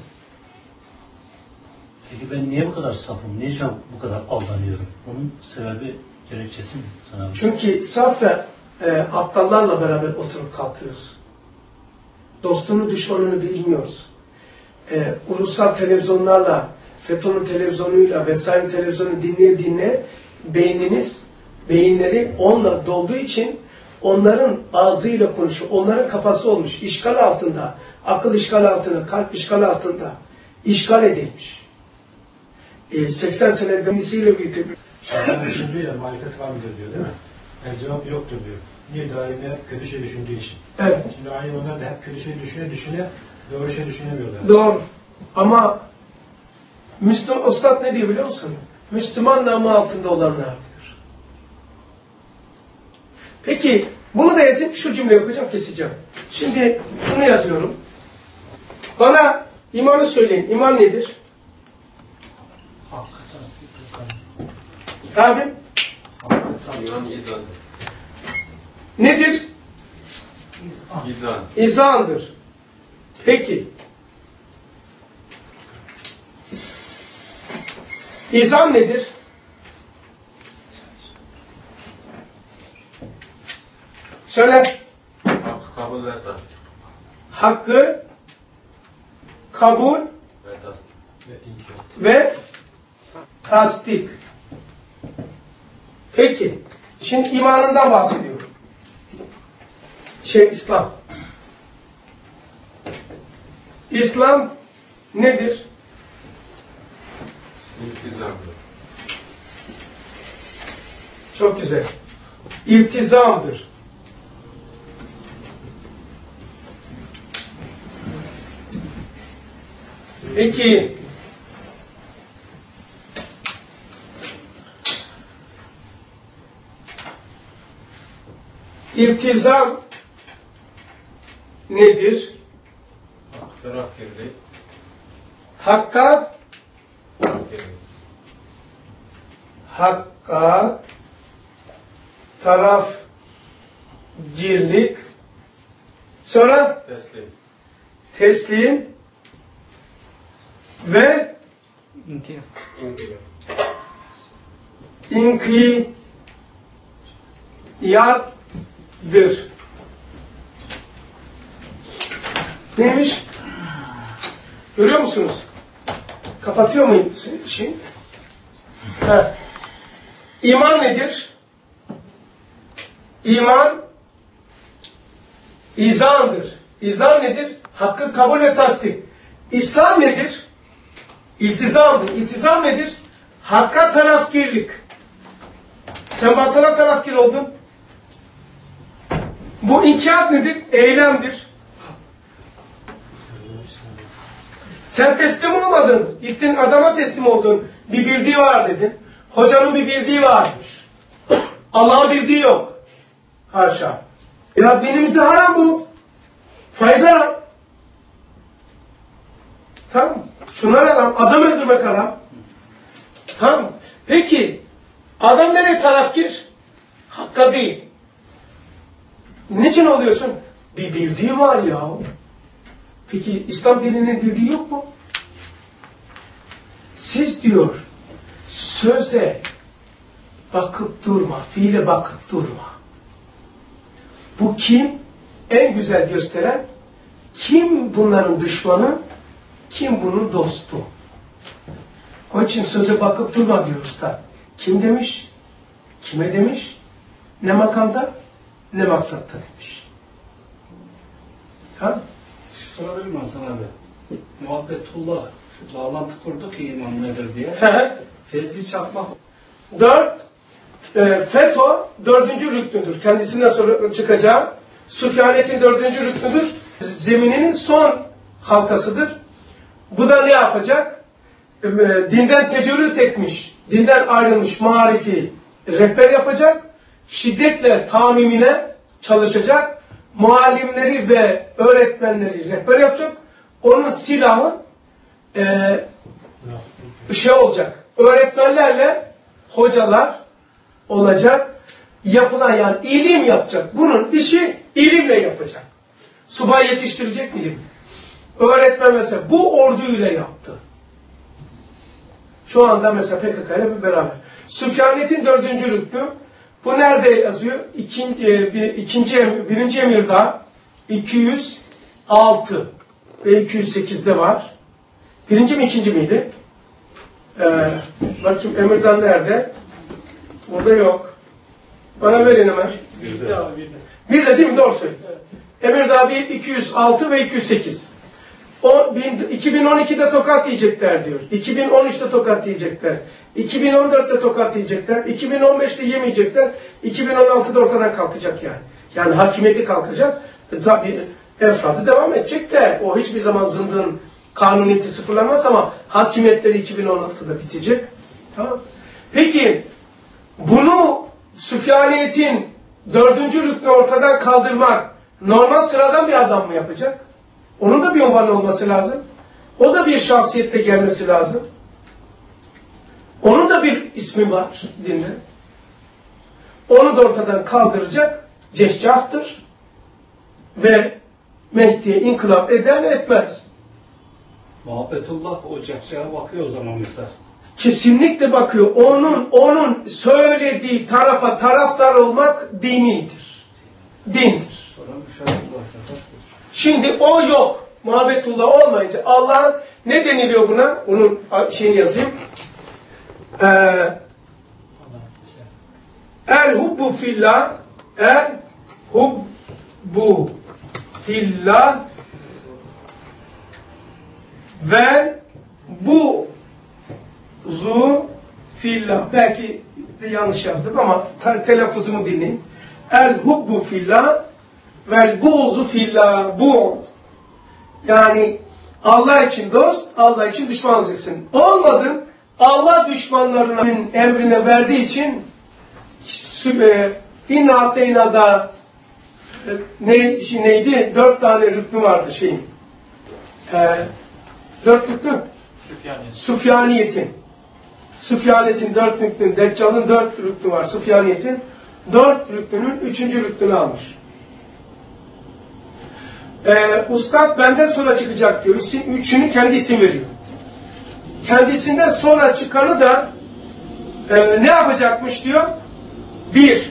Peki ben niye bu kadar safım? Niçin bu kadar aldanıyorum? Onun sebebi, gerekçesi mi sana? Çünkü saf ve aptallarla beraber oturup kalkıyoruz. Dostunu düşmanını bilmiyoruz. Ulusal televizyonlarla, FETÖ'nün televizyonuyla vesaire televizyonu dinleye beyinleri onunla dolduğu için onların ağzıyla konuşuyor. Onların kafası olmuş. İşgal altında, akıl işgal altında, kalp işgal altında işgal edilmiş. 80 sene benisiyle birlikte. Şahane düşündüğü ya, marifet var mıdır diyor değil mi? Cevap yoktur diyor. Niye? Daimi hep kötü şey düşündüğü için. Evet. Şimdi aynı onlar da hep kötü şey düşüne doğru şey düşünemiyorlar. Doğru. Ama Müslüman Ustad ne diyor biliyor musun? Müslüman namı altında olanlar diyor. Peki bunu da yazayım, şu cümleyi okuyacağım, keseceğim. Şimdi şunu yazıyorum. Bana imanı söyleyin. İman nedir? Abim? İman izan. Nedir? İzan. İzandır. Peki. İzan nedir? Söyle. Kabul ve tasdik. Hakkı, kabul Ve tasdik. ve tasdik. Peki. Şimdi imanından bahsediyorum. İslam. İslam nedir? İltizamdır. Çok güzel. İltizamdır. Peki İltizam nedir? Tarafkirlik. Hakka Tarafkirlik. Hakka tarafgirlik, sonra Teslim. teslim ve İnkiyat. İnkiyat. inkiyattır. Neymiş? Görüyor musunuz? Kapatıyor muyum şimdi? İman nedir? İman izandır. İzan nedir? Hakkı kabul ve tasdik. İslam nedir? İltizamdır. İltizam nedir? Hakka tarafgirlik. Sen batıla tarafkir oldun. Bu inkiyat nedir? Eylemdir. Sen teslim olmadın. Gittin adama teslim oldun. Bir bildiği var dedin. Hocanın bir bildiği varmış. Allah'ın bildiği yok. Haşa. Ya dinimizde haram bu. Faiz haram. Tamam. Şunlar haram. Adam öldürmek haram. Tamam. Peki adam nereye tarafkir? Hakka değil. Niçin oluyorsun? Bir bildiği var ya. Peki İslam dininin bildiği yok mu? Siz diyor söze bakıp durma, fiile bakıp durma. Bu kim? En güzel gösteren kim bunların düşmanı, kim bunun dostu. Onun için söze bakıp durma diyor usta. Kim demiş? Kime demiş? Ne makamda? Ne maksatta demiş. Ha? Sorabilir miyim Hasan abi? Muhabbetullah, şu bağlantı kurduk ya iman nedir diye. Fezli Çakmak. 4. FETÖ 4. rüknüdür. Kendisinden sonra çıkacağım. Süfyanet'in 4. rüknüdür. Zemininin son halkasıdır. Bu da ne yapacak? Dinden tecerrüt etmiş, dinden ayrılmış marifi rehber yapacak. Şiddetle tamimine çalışacak. Muallimleri ve öğretmenleri rehber yapacak. Onun silahı olacak. Öğretmenlerle hocalar olacak. Yapılan yani ilim yapacak. Bunun işi ilimle yapacak. Subay yetiştirecek ilim. Öğretmen mesela bu orduyla yaptı. Şu anda mesela PKK ile beraber. Süfyanet'in 4. rüknü. Bu nerede yazıyor? Birinci emirde 206 ve 208'de var. Birinci mi ikinci miydi? Bakayım emirden nerede? Burada yok. Bana verin hemen. Bir de değil mi? Doğru söylüyor. Emirdağ 1, 206 ve 208. 2012'de tokat diyecekler diyor. 2013'te tokat diyecekler. 2014'te tokat diyecekler. 2015'te yemeyecekler. 2016'da ortadan kalkacak yani. Yani hakimiyeti kalkacak. Tabi efradı devam edecek de o hiçbir zaman zındığın kanuniyeti sıfırlanmaz ama hakimiyetleri 2016'da bitecek. Tamam. Peki bunu Süfyaniyet'in 4. rüknü ortadan kaldırmak normal sıradan bir adam mı yapacak? Onun da bir unvanı olması lazım. O da bir şahsiyette gelmesi lazım. Onun da bir ismi var dinde. Onu da ortadan kaldıracak cehcahtır. Ve Mehdi'ye inkılap eder mi etmez. Muhabbetullah o cehcaya bakıyor o zaman mesela. Kesinlikle bakıyor. Onun söylediği tarafa taraftar olmak dinidir. Dindir. Şimdi o yok. Muhabbetullah olmayınca Allah'ın ne deniliyor buna? Onun şeyini yazayım. El hubbu fillah, el hubbu fillah ve buzu fillah. Belki de yanlış yazdım ama telaffuzumu dinleyin. El hubbu fillah vel buzu fillah. Bu yani Allah için dost, Allah için düşman olacaksın. Olmadın, Allah düşmanlarının emrine verdiği için İnna Ateyna'da neydi? 4 tane rüknü vardı şeyin. 4 rüknü? Süfyaniyet'in. Süfyaniyet'in 4 rüknü, Deccal'ın 4 rüknü var. Süfyaniyet'in 4 rüknünün 3. rüknünü almış. Ustad benden sonra çıkacak diyor. Üçünü kendi isim veriyor. Kendisinden sonra çıkanı da ne yapacakmış diyor? 1.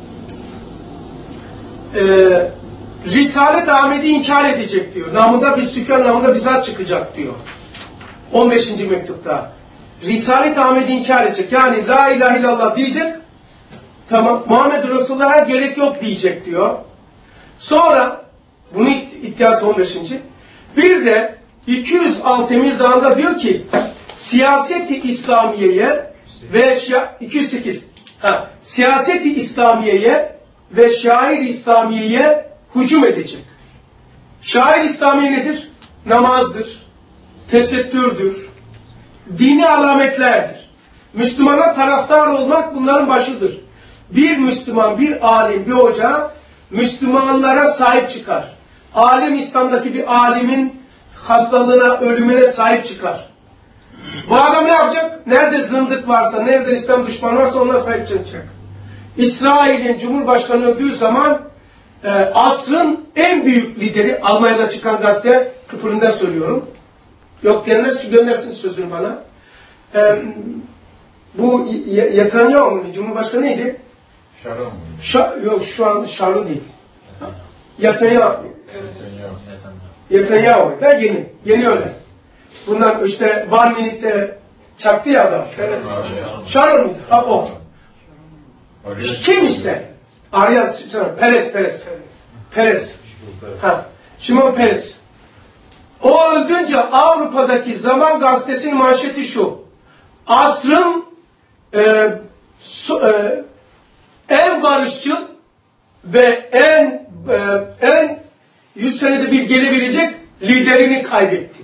Risalet Ahmet'i inkar edecek diyor. Namında bir Süfyan namında bir zat çıkacak diyor. 15. mektupta. Risalet Ahmet'i inkar edecek. Yani la ilahe illallah diyecek. Tamam. Muhammed Resulullah'a gerek yok diyecek diyor. Sonra bunun iddiası 15. Bir de 206 Emir Dağı'nda diyor ki siyaseti İslamiye'ye ve 208 Siyaseti İslamiye'ye ve şair İslamiye'ye hücum edecek. Şair İslamiye nedir? Namazdır, tesettürdür, dini alametlerdir. Müslümana taraftar olmak bunların başıdır. Bir Müslüman, bir alim, bir hoca Müslümanlara sahip çıkar. Alim İslam'daki bir alimin hastalığına, ölümüne sahip çıkar. Bu adam ne yapacak? Nerede zındık varsa, nerede İslam düşmanı varsa ona sahip çıkacak. İsrail'in Cumhurbaşkanı öldüğü zaman asrın en büyük lideri, Almanya'da çıkan gazete, küpüründen söylüyorum. Yok diyenler göndersin sözünü bana. Bu Netanyahu mu? Cumhurbaşkanı neydi? Şaron mu? Yok şu an Şarun değil. Netanyahu da yeni. Yeni öyle. Bundan işte One Minute'de çaktı ya adam. Şarun muydu? Ha o. Kim işte? Arya Peres. Şimon Peres. O öldünce Avrupa'daki Zaman Gazetesi'nin manşeti şu. Asrın en barışçıl ve en 100 senede bir gelebilecek liderini kaybetti.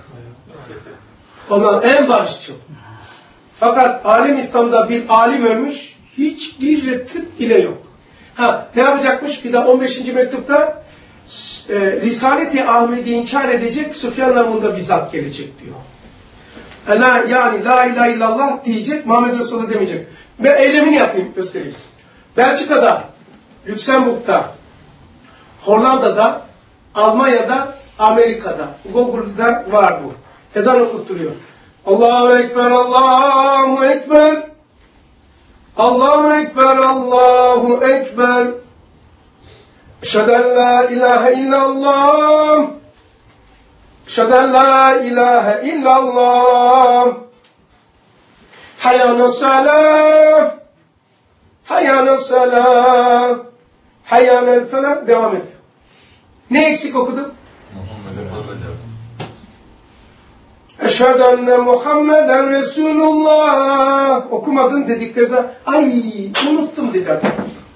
Ondan en barışçıl. Fakat alim İslam'da bir alim ölmüş, hiçbir reddet bile yok. Ne yapacakmış? Bir de 15. mektupta Risalet-i Ahmet'i inkar edecek, Süfyan namında bizzat gelecek diyor. Yani la ilahe illallah diyecek, Muhammed Resulullah demeyecek. Ve eylemini yapayım, göstereyim. Belçika'da, Lüksemburg'da, Hollanda'da, Almanya'da, Amerika'da, Google'da var bu. Ezan okutturuyor. Allahu Ekber, Allahu Ekber. Allahu Ekber, Allahu Ekber. Eşheden la ilahe illallah. Eşheden la ilahe illallah. Hayyanı salam. Hayyanı salam. Hayyanı falan devam ediyor. Ne eksik okudum? Eşhedü enne Muhammeden Resulullah. Okumadın dedikleri zaman ay unuttum dedi adam.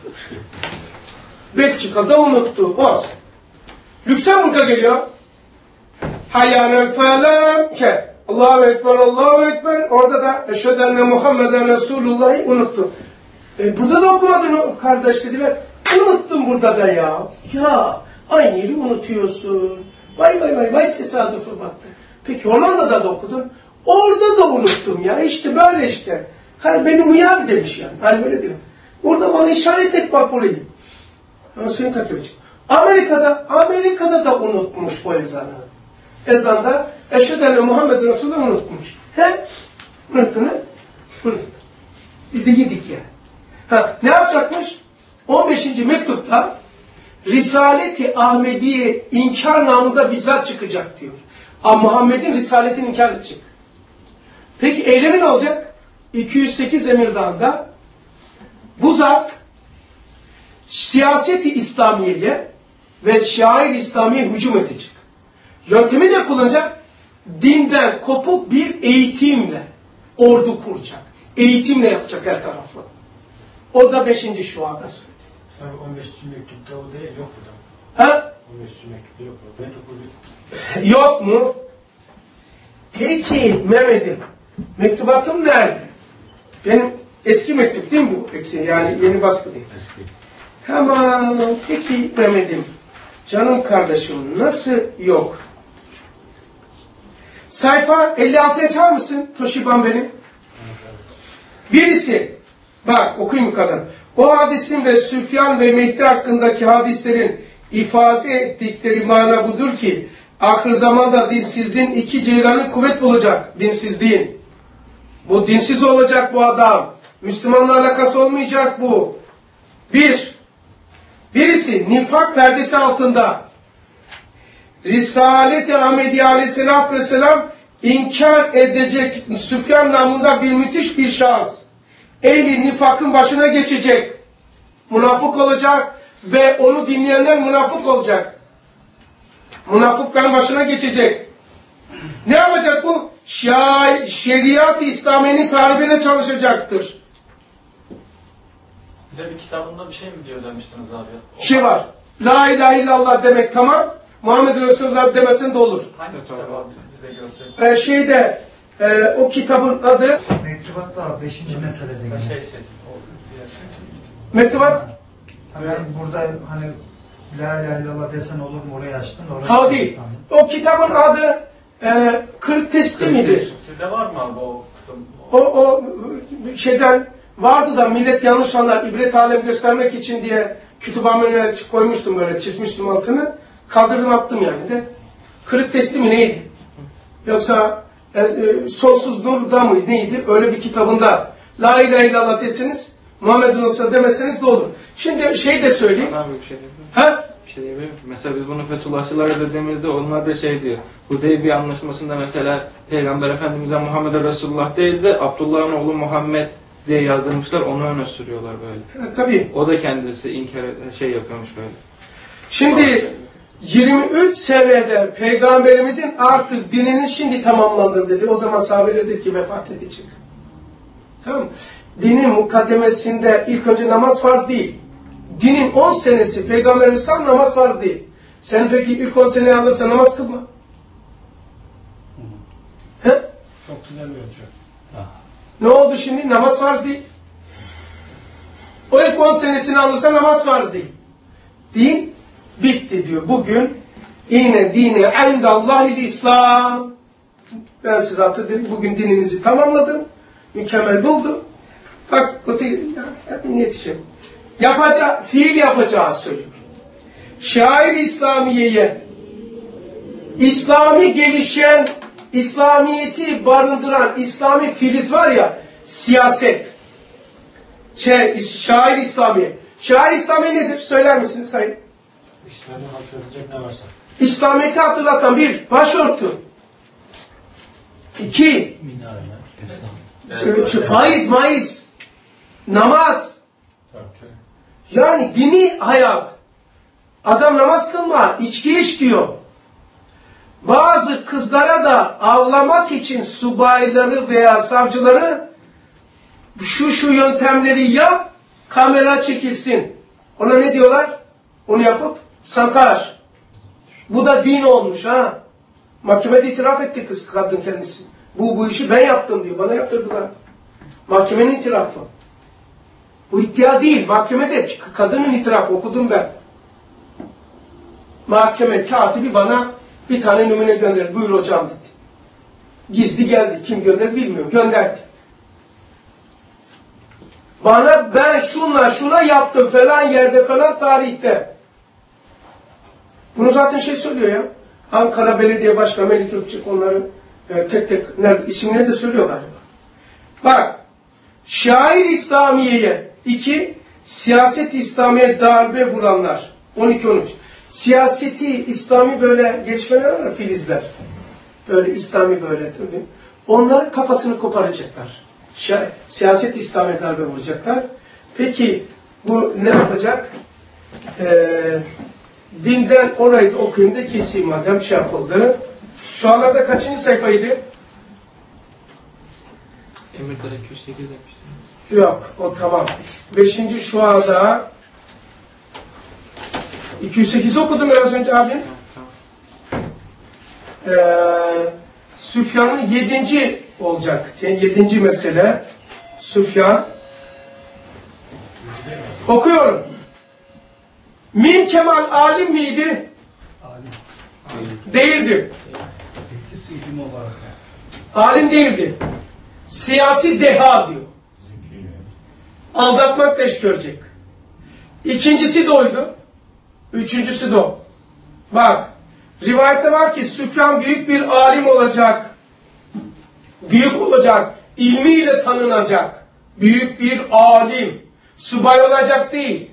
Belçika'da unuttu. Olsun. Lüksemburg'a geliyor. Hayyanel felem ke. Allahu Ekber, Allahu Ekber. Orada da eşhedü enne Muhammeden Resulullah'ı unuttu. Burada da okumadın kardeş dediler. Unuttum burada da ya. Ya aynı yeri unutuyorsun. Vay tesadüfe baktı. Peki Hollanda'da da okudun. Orada da unuttum ya. İşte böyle işte. Hani beni uyar demiş yani. Hani böyle diyor. Orada bana işaret et bak burayı. Ama seni takip edeceğim. Amerika'da da unutmuş bu ezanı. Ezanda eşhedü enne Muhammed Resulullah unutmuş. Unuttun ha? Unuttu. Biz de yedik yani. Ne yapacakmış? 15. mektupta Risalet-i Ahmediye inkar namında bizzat çıkacak diyor. Ama Muhammed'in risaletini inkar edecek. Peki eylemi ne olacak? 208 Emirdağ'da bu zat siyaseti İslamiye'ye ve şair İslamiye hücum edecek. Yöntemi ne kullanacak? Dinden kopuk bir eğitimle ordu kuracak. Eğitimle yapacak her tarafı. O da 5. şuada söylüyor. Sen 15. mektupta o değil, yok burada. 15. mektupta yok burada. Yok mu? Peki Mehmet'im, mektubatım nerede? Benim eski mektup değil mi bu? Yani yeni baskı değil. Eski. Tamam, peki Mehmet'im, canım kardeşim nasıl yok? Sayfa 56'ya açar mısın? Toşiban benim. Birisi, bak okuyayım kadar. O hadisin ve Süfyan ve Mehdi hakkındaki hadislerin ifade ettikleri mana budur ki ahir zamanda dinsizliğin iki ceylanı kuvvet bulacak. Dinsizliğin. Bu dinsiz olacak bu adam. Müslümanla alakası olmayacak bu. Birisi nifak perdesi altında Risalet-i Ahmediye Aleyhisselatü Vesselam inkar edecek Süfyan namında bir müthiş bir şahıs. Ehli nifakın başına geçecek. Münafık olacak ve onu dinleyenler münafık olacak. Münafıkların başına geçecek. Ne yapacak bu? Şeriat-ı İslamiye'nin tarifine çalışacaktır. Bir de bir kitabında bir şey mi diyor demiştiniz abi? Şey var. La ilahe illallah demek tamam. Muhammed Resulullah demesen de olur. Hangi kitap abi bize görsek? O kitabın adı Mektubatta 5. meselede yine. Mektubat. Ben burada hani La ilahe illallah desen olur mu orayı açtın. Ha değil. O kitabın adı 40 testi midir? Sizde var mı abi o kısım? O şeyden vardı da millet yanlış anlar, ibret alem göstermek için diye kütüphanemin önüne koymuştum böyle, çizmiştim altını. Kaldırdım attım yani de. Kırık testi mi neydi? Yoksa sonsuz nurda mı neydi? Öyle bir kitabında La ilahe illallah deseniz, Muhammedun Resulullah demeseniz de olur. Şimdi şey de söyleyeyim. Abi bir şey diyebilir miyim? Ha? Bir şey diyebilir miyim? Mesela biz bunu Fethullahçılara dediğimizde onlar da şey diyor. Hudeybiye anlaşmasında mesela Peygamber Efendimiz'e Muhammed Resulullah değil de Abdullah'ın oğlu Muhammed diye yazdırmışlar. Onu öne sürüyorlar böyle. Tabii. O da kendisi inkar şey yapıyormuş böyle. Şimdi 23 senede Peygamberimizin artık dininin şimdi tamamlandı dedi. O zaman sahabeler dedi ki vefat edecek. Tamam mı? Dinin mukaddemesinde ilk önce namaz farz değil. Dinin 10 senesi Peygamberimiz sağ namaz farz değil. Sen peki ilk 10 seneyi alırsa namaz kılma. He? Çok güzel bir ölçü. Ne oldu şimdi? Namaz farz değil. O ilk 10 senesini alırsa namaz farz değil. Din bitti diyor. Bugün yine dine indallahil İslam. Ben size hatırladım. Bugün dininizi tamamladım. Mükemmel buldum. Bak o değil. Yetişim. Fiil yapacağı söylüyor. Şair İslamiye'ye İslami gelişen, İslamiyeti barındıran İslami filiz var ya, siyaset. Şair İslamiye. Şair İslamiye nedir? Söyler misiniz sayın? İslam'ı hatırlayacak ne varsa. İslamiyet'i hatırlatan bir, başörtü. 2, faiz, maiz, namaz. Yani dini hayat. Adam namaz kılma, içki iç diyor. Bazı kızlara da avlamak için subayları veya savcıları şu yöntemleri yap, kamera çekilsin. Ona ne diyorlar? Onu yapıp santaj. Bu da din olmuş ha. Mahkemede itiraf etti kadın kendisi. Bu işi ben yaptım diyor. Bana yaptırdılar. Mahkemenin itirafı. Bu iddia değil. Mahkemede kadının itirafı okudum ben. Mahkeme katibi bana bir tane numune gönderdi. Buyur hocam dedi. Gizli geldi. Kim gönderdi bilmiyorum. Gönderdi. Bana ben şuna yaptım falan yerde falan tarihte. Bunu zaten söylüyor ya. Ankara Belediye Başkanı Melik Gökçek onları tek tek isimleri de söylüyor galiba. Bak. Şair İslamiye'ye 2. Siyaset İslamiye darbe vuranlar. 12-13. Siyaseti İslami böyle gelişmeler var ya, filizler. Böyle İslami böyle. Onların kafasını koparacaklar. Siyaset İslamiye darbe vuracaklar. Peki bu ne yapacak? Dinden orayı da okuyun da keseyim madem yapıldı. Şu anlarda kaçıncı sayfaydı? Emir'de 208 demiştim. Yok, o tamam. 5. şu anda 208 okudum biraz önce abim. Süfyan'ın 7. olacak. 7. mesele. Süfyan. Okuyorum. Mim Kemal alim miydi? Alim. Değildi. İkisi ilim olarak. Alim değildi. Siyasi deha diyor. Aldatmakla iş görecek. İkincisi de oydu. Üçüncüsü de o. Bak, rivayette var ki Süfyan büyük bir alim olacak. Büyük olacak. İlmiyle tanınacak. Büyük bir alim. Subay olacak değil.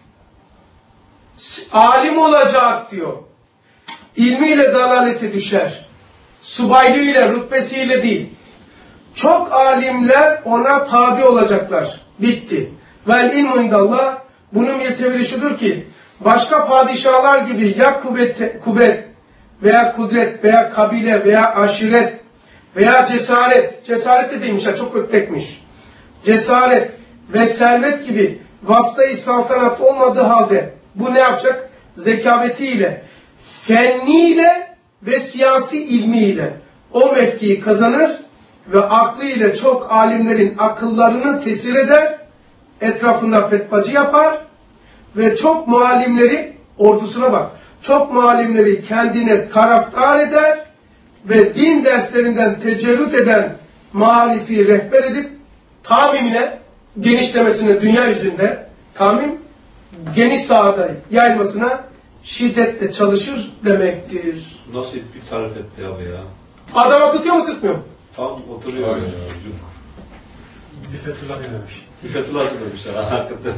Alim olacak diyor. İlmiyle dalalete düşer. Subaylığıyla, rütbesiyle değil. Çok alimler ona tabi olacaklar. Bitti. Vel ilmu indallah. Bunun bir tevili şudur ki başka padişahlar gibi ya kuvvet veya kudret veya kabile veya aşiret veya cesaret de değilmiş ya, çok ötekmiş. Cesaret ve servet gibi vasıtayı saltanat olmadığı halde bu ne yapacak? Zekavetiyle, fenniyle ve siyasi ilmiyle o mevkiyi kazanır ve aklıyla çok alimlerin akıllarını tesir eder, etrafında fetvacı yapar ve çok muallimleri, ordusuna bak, çok muallimleri kendine taraftar eder ve din derslerinden tecerrüt eden marifi rehber edip tamimine, genişlemesine dünya yüzünde, tamim geniş sahada yayılmasına şiddetle çalışır demektir. Nasıl bir tarif etti abi ya? Adama tutuyor mu tutmuyor mu? Tam oturuyor. Aynen. Bir Fethullah dememiş. Bir Fethullah demişler. Hakikaten.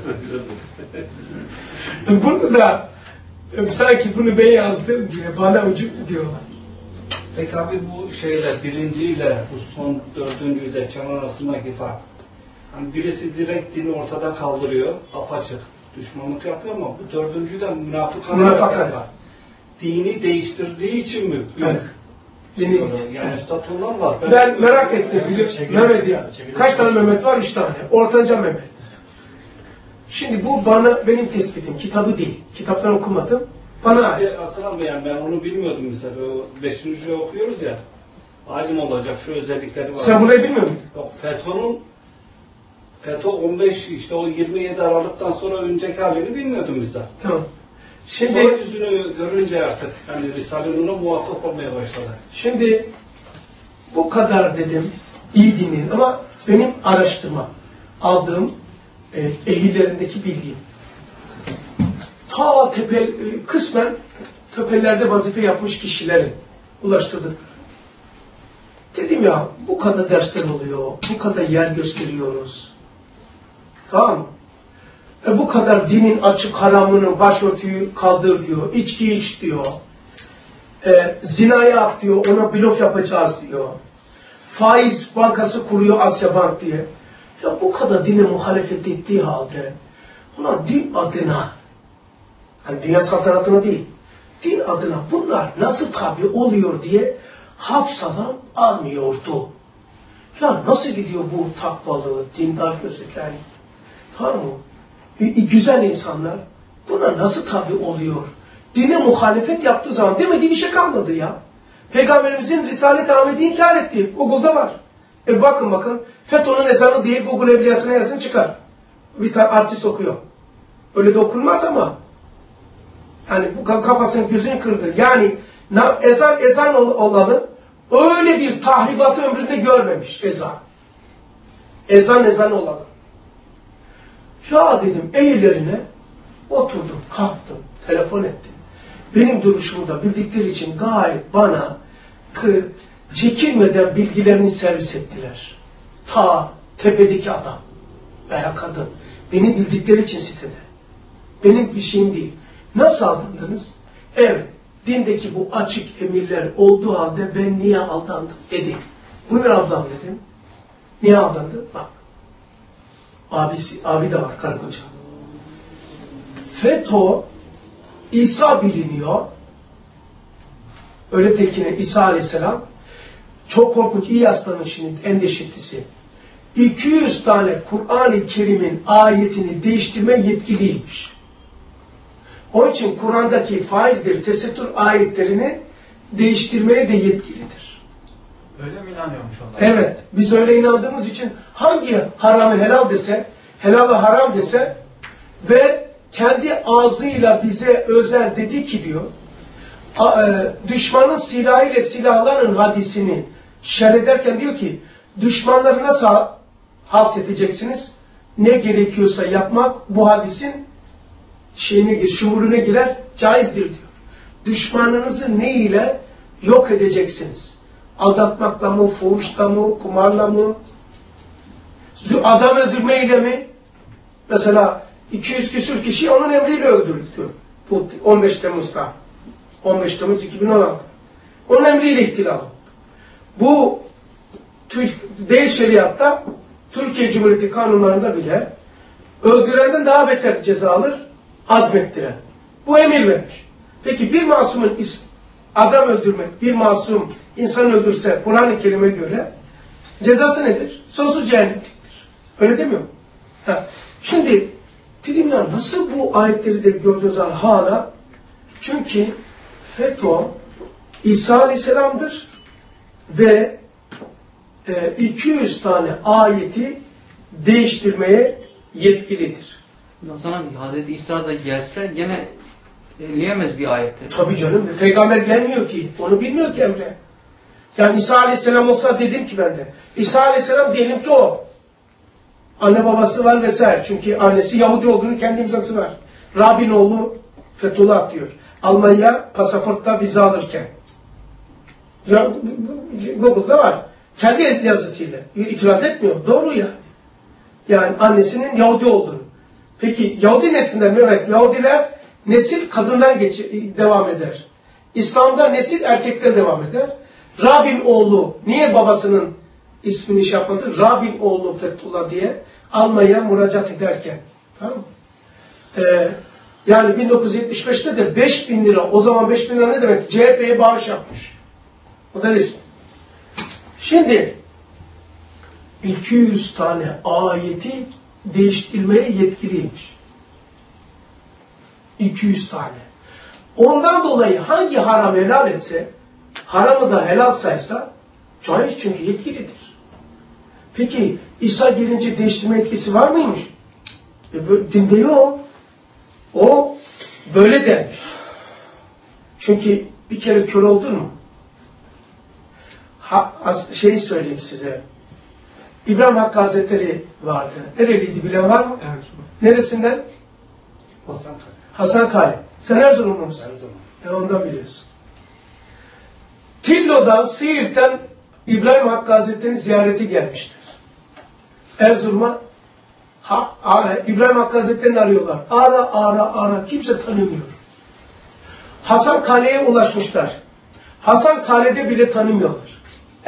Bunu da sanki bunu ben yazdım diye bana ucuk diyorlar. Peki abi bu şeyle birinciyle bu son dördüncüyle çan arasındaki fark. Hani birisi direkt dini ortadan kaldırıyor, apaçık düşmanlık yapıyor ama bu dördüncü de münafıkane var. Dini değiştirdiği için mi? Evet. Yani Üstadullah var. Ben merak ettim. Mehmet ya. Kaç tane Mehmet var? 3 tane. Ortanca Mehmet. Şimdi bu benim tespitim. Kitabı değil. Kitaptan okumadım. Bana ait. Aslında yani ben onu bilmiyordum mesela. O 5. okuyoruz ya. Alim olacak şu özellikleri var. Sen burayı bilmiyor musun? Yok, FETÖ 15 işte o 27 Aralık'tan sonra önceki halini bilmiyordum mesela. Tamam. Şimdi sonra yüzünü görünce artık hani Risale-i Nur'a muvaffak olmaya başladı. Şimdi bu kadar dedim, iyi dinleyin ama benim araştırma, aldığım ehillerindeki bildiğim. Ta kısmen tepelerde vazife yapmış kişilerin ulaştırdık. Dedim ya bu kadar dersler oluyor, bu kadar yer gösteriyoruz. Tamam mı? Bu kadar dinin açık haramını, başörtüyü kaldır diyor, içki iç diyor. Zina yap diyor, ona blöf yapacağız diyor. Faiz bankası kuruyor Asya Bank diye. Ya bu kadar dine muhalefet ettiği halde ulan din adına, hani dünya saltanatına değil, din adına bunlar nasıl tabi oluyor diye hapsadan almıyordu. Ya nasıl gidiyor bu takvalı, dindar gözüken, tamam mı? Güzel insanlar buna nasıl tabi oluyor? Dine muhalefet yaptığı zaman demediği bir şey kalmadı ya. Peygamberimizin Risalet-i Ahmet'i inkar ettiği Google'da var. Bakın FETÖ'nün ezanı diye Google Evliyası'na yazın çıkar. Bir tane artist okuyor. Öyle de okunmaz ama yani bu kafasının gözünü kırdı. Yani ezan olalı öyle bir tahribatı ömründe görmemiş ezan. Ezan olalı. Ya dedim eğilerine oturdum, kalktım, telefon ettim. Benim duruşumu da bildikleri için gayet bana çekinmeden bilgilerini servis ettiler. Ta tepedeki adam veya kadın. Beni bildikleri için sitede. Benim bir şeyim değil. Nasıl aldındınız? Evet, dindeki bu açık emirler olduğu halde ben niye aldandım? Dedim. Buyur ablam dedim. Niye aldandı? Bak. Abi de var, karı koca. FETÖ, İsa biliniyor. Öyle tekine İsa Aleyhisselam. Çok korkunç, iyi aslanın şimdi en dehşetlisi. 200 tane Kur'an-ı Kerim'in ayetini değiştirme yetkiliymiş. Onun için Kur'an'daki faizdir, tesettür ayetlerini değiştirmeye de yetkilidir. Öyle mi inanıyormuş onlar? Evet, biz öyle inandığımız için hangi haramı helal dese, helalı haram dese ve kendi ağzıyla bize özel dedi ki diyor, düşmanın silahıyla silahlanın hadisini şerh ederken diyor ki, düşmanları nasıl halt edeceksiniz? Ne gerekiyorsa yapmak bu hadisin şumuruna girer, caizdir diyor. Düşmanınızı ne ile yok edeceksiniz? Aldatmakla mı, fuhuşla mı, kumarla mı? Adam öldürmeyle mi? Mesela 200 küsur kişi onun emriyle öldürüldü. Bu 15 Temmuz'da. 15 Temmuz 2016. Onun emriyle ihtilal. Bu değil şeriatta, Türkiye Cumhuriyeti kanunlarında bile öldürenden daha beter ceza alır, azmettiren. Bu emir vermiş. Peki bir masumun adam öldürmek, bir masum insan öldürse Kur'an-ı Kerim'e göre cezası nedir? Sonsuz cehennemliktir. Öyle demiyor mu? Şimdi Dedim ya nasıl bu ayetleri de gördüğünüz zaman hala? Çünkü fetva İsa Aleyhisselam'dır ve 200 tane ayeti değiştirmeye yetkilidir. O zaman Hazreti İsa da gelse gene eleyemez bir ayeti. Tabii canım. Peygamber gelmiyor ki. Onu bilmiyor ki Emre. Yani İsa Aleyhisselam olsa dedim ki ben de. İsa Aleyhisselam diyelim ki o. Anne babası var vesaire. Çünkü annesi Yahudi olduğunu kendi imzası var. Rabin oğlu Fethullah diyor. Almanya pasaportta vize alırken. Google'da var. Kendi yazısıyla. İtiraz etmiyor. Doğru ya. Yani annesinin Yahudi olduğunu. Peki Yahudi neslinden mi? Evet. Yahudiler nesil kadından devam eder. İslam'da nesil erkekten devam eder. Rabin oğlu niye babasının ismini şey yapmadı? Rabin oğlu Fethullah diye Almanya'ya müracaat ederken. Tamam mı? Yani 1975'te de 5.000 lira. O zaman 5.000 lira ne demek? CHP'ye bağış yapmış. O da resmi. Şimdi 200 tane ayeti değiştirmeye yetkiliymiş. 200 tane. Ondan dolayı hangi haram helal etse, haramı da helal saysa, caiz çünkü yetkilidir. Peki İsa gelince değiştirme etkisi var mıymış? Dinde yok. O böyle demiş. Çünkü bir kere kör oldun mu? Şeyi söyleyeyim size. İbrahim Hakkı Hazretleri vardı. Nereliydi bilen var mı? Evet. Neresinden? Hasankale. Hasankale. Sen Erzurumlu musun? Erzurum. Ondan biliyorsun. Tillo'dan, Siirt'ten İbrahim Hakkı Hazretleri'nin ziyareti gelmişler. Erzurum'a İbrahim Hakkı Hazretleri'ni arıyorlar. Ara. Kimse tanımıyor. Hasankale'ye ulaşmışlar. Hasankale'de bile tanımıyorlar.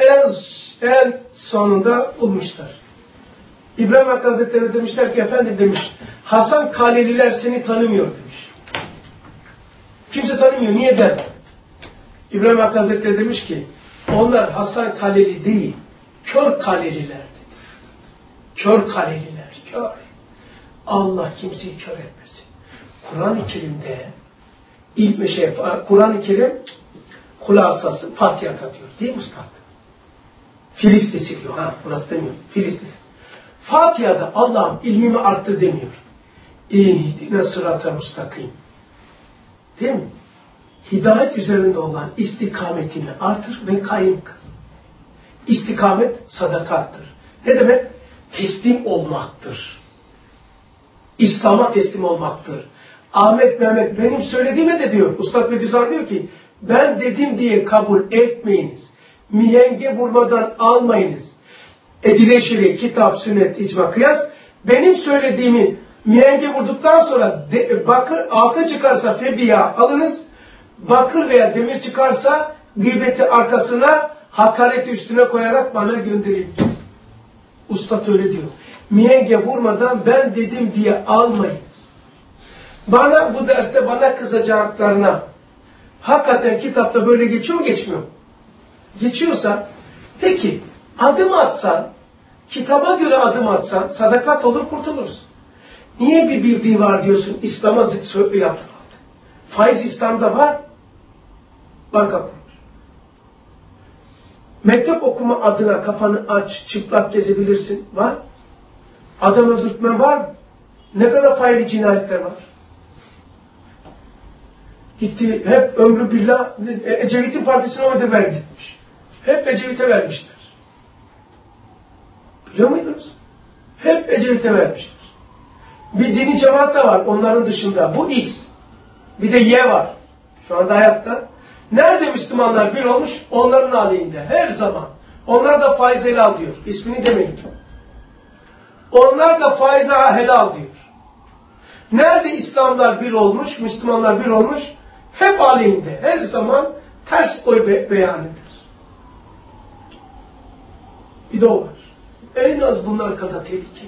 En sonunda bulmuşlar. İbrahim Hakkı Hazretleri demişler ki efendim demiş Hasankaleliler seni tanımıyor demiş. Kimse tanımıyor. Niye der? İbrahim Hakkı Hazretleri demiş ki onlar Hasankaleli değil kör kaleliler dedi. Kör kaleliler. Kör. Allah kimseyi kör etmesin. Kur'an-ı Kerim'de Kur'an-ı Kerim hulasası Fatiha'da diyor. Değil mi Üstad? Filistesi diyor. Burası demiyor. Filistesi. Fatiha'da Allah'ım ilmimi arttır demiyor. İhdine sırat-ı müstakim. Değil mi? Hidayet üzerinde olan istikametini artır ve kayyum kıl. İstikamet sadakattır. Ne demek? Teslim olmaktır. İslam'a teslim olmaktır. Ahmet Mehmet benim söylediğime de diyor. Ustad Bediüzzaman diyor ki ben dedim diye kabul etmeyiniz. Mihenge vurmadan almayınız. Edile şer'i, kitap, sünnet, icma, kıyas. Benim söylediğimi mihenge vurduktan sonra bakır altın çıkarsa febiya alınız. Bakır veya demir çıkarsa gıybeti arkasına, hakareti üstüne koyarak bana gönderiniz. Ustad öyle diyor. Mihenge vurmadan ben dedim diye almayınız. Bana bu derste bana kızacaklarına hakikaten kitapta böyle geçiyor mu geçmiyor mu? Geçiyorsa peki adım atsan, kitaba göre adım atsan sadakat olur kurtulursun. Niye bir bildiği var diyorsun İslam'a zıt yaptın? Faiz İslam'da var. Banka kurmuş. Mektep okuma adına kafanı aç, çıplak gezebilirsin. Var. Adam öldürtmen var mı? Ne kadar faili cinayetler var. Gitti hep ömrü billah Ecevit'in partisine oy vermiş. Hep Ecevit'e vermişler. Biliyor muydunuz? Hep Ecevit'e vermişler. Bir dini cemaat da var onların dışında. Bu X. Bir de Y var. Şu anda hayatta. Nerede Müslümanlar bir olmuş? Onların aleyhinde. Her zaman. Onlar da faiz helal diyor. İsmini demeyin. Onlar da faize helal diyor. Nerede İslamlar bir olmuş? Müslümanlar bir olmuş? Hep aleyhinde. Her zaman ters oy beyan eder. Bir de o var. En az bunlar kadar tehlikeli.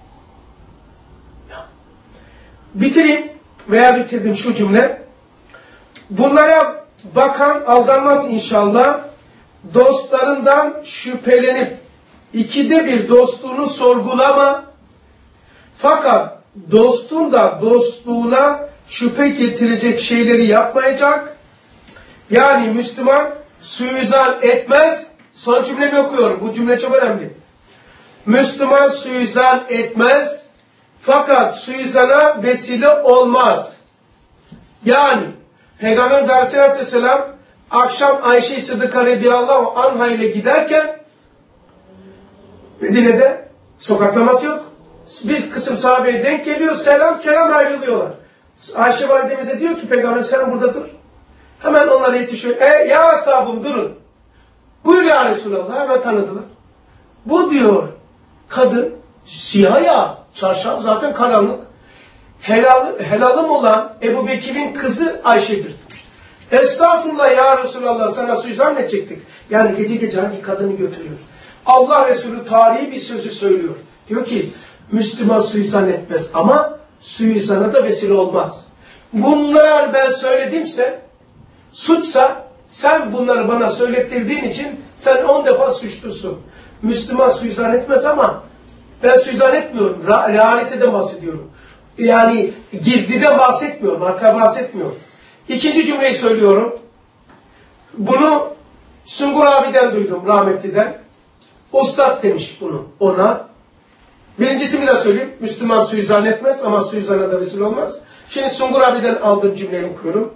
Bitireyim veya bitirdim şu cümle. Bunlara bakan aldanmaz inşallah. Dostlarından şüphelenip ikide bir dostluğunu sorgulama. Fakat dostun da dostluğuna şüphe getirecek şeyleri yapmayacak. Yani Müslüman suizan etmez. Son cümlemi okuyorum. Bu cümle çok önemli. Müslüman suizan etmez. Fakat suizana vesile olmaz. Yani Peygamberimiz Aleyhisselatü Vesselam akşam Ayşe-i Sıddıka radıyallahu anha ile giderken Medine'de sokak namazı yok. Bir kısım sahabeye denk geliyor. Selam kelam ayrılıyorlar. Ayşe validemize diyor ki Peygamber sen burada dur. Hemen onlara yetişiyor. Ya ashabım durun. Buyur ya Resulallah. Hemen tanıdılar. Bu diyor kadın siyah ya çarşaf zaten karanlık. Helalım olan Ebu Bekir'in kızı Ayşe'dir. Estağfurullah ya Resulallah sana suizan edecektik. Yani gece gece hangi kadını götürüyor? Allah Resulü tarihi bir sözü söylüyor. Diyor ki Müslüman suizan etmez ama suizana da vesile olmaz. Bunlar ben söyledimse suçsa sen bunları bana söylettirdiğin için sen 10 defa suçlusun. Müslüman suizan etmez ama ben suizan etmiyorum. Realiteden bahsediyorum. Yani gizliden bahsetmiyorum. Arka bahsetmiyorum. İkinci cümleyi söylüyorum. Bunu Sungur abiden duydum rahmetliden. Ustad demiş bunu ona. Birincisini de söyleyeyim. Müslüman suizan etmez ama suizana da vesile olmaz. Şimdi Sungur abiden aldığım cümleyi okuyorum.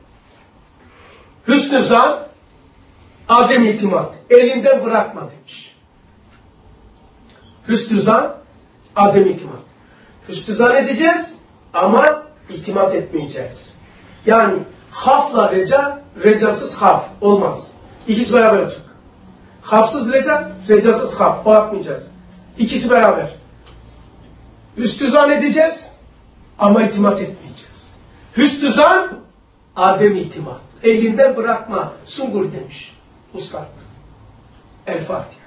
Hüsnü zan, adem itimat. Elinden bırakma demiş. Hüsnü zan, adem itimat. Hüsnü zan edeceğiz ama itimat etmeyeceğiz. Yani hafla reca, recasız haf olmaz. İkisi beraber olacak. Hafsız reca, recasız haf. O yapmayacağız. İkisi beraber. Hüsnü zan edeceğiz ama itimat etmeyeceğiz. Hüsnü zan, adem itimat. Elinden bırakma. Sungur demiş. Ustad. El Fatiha.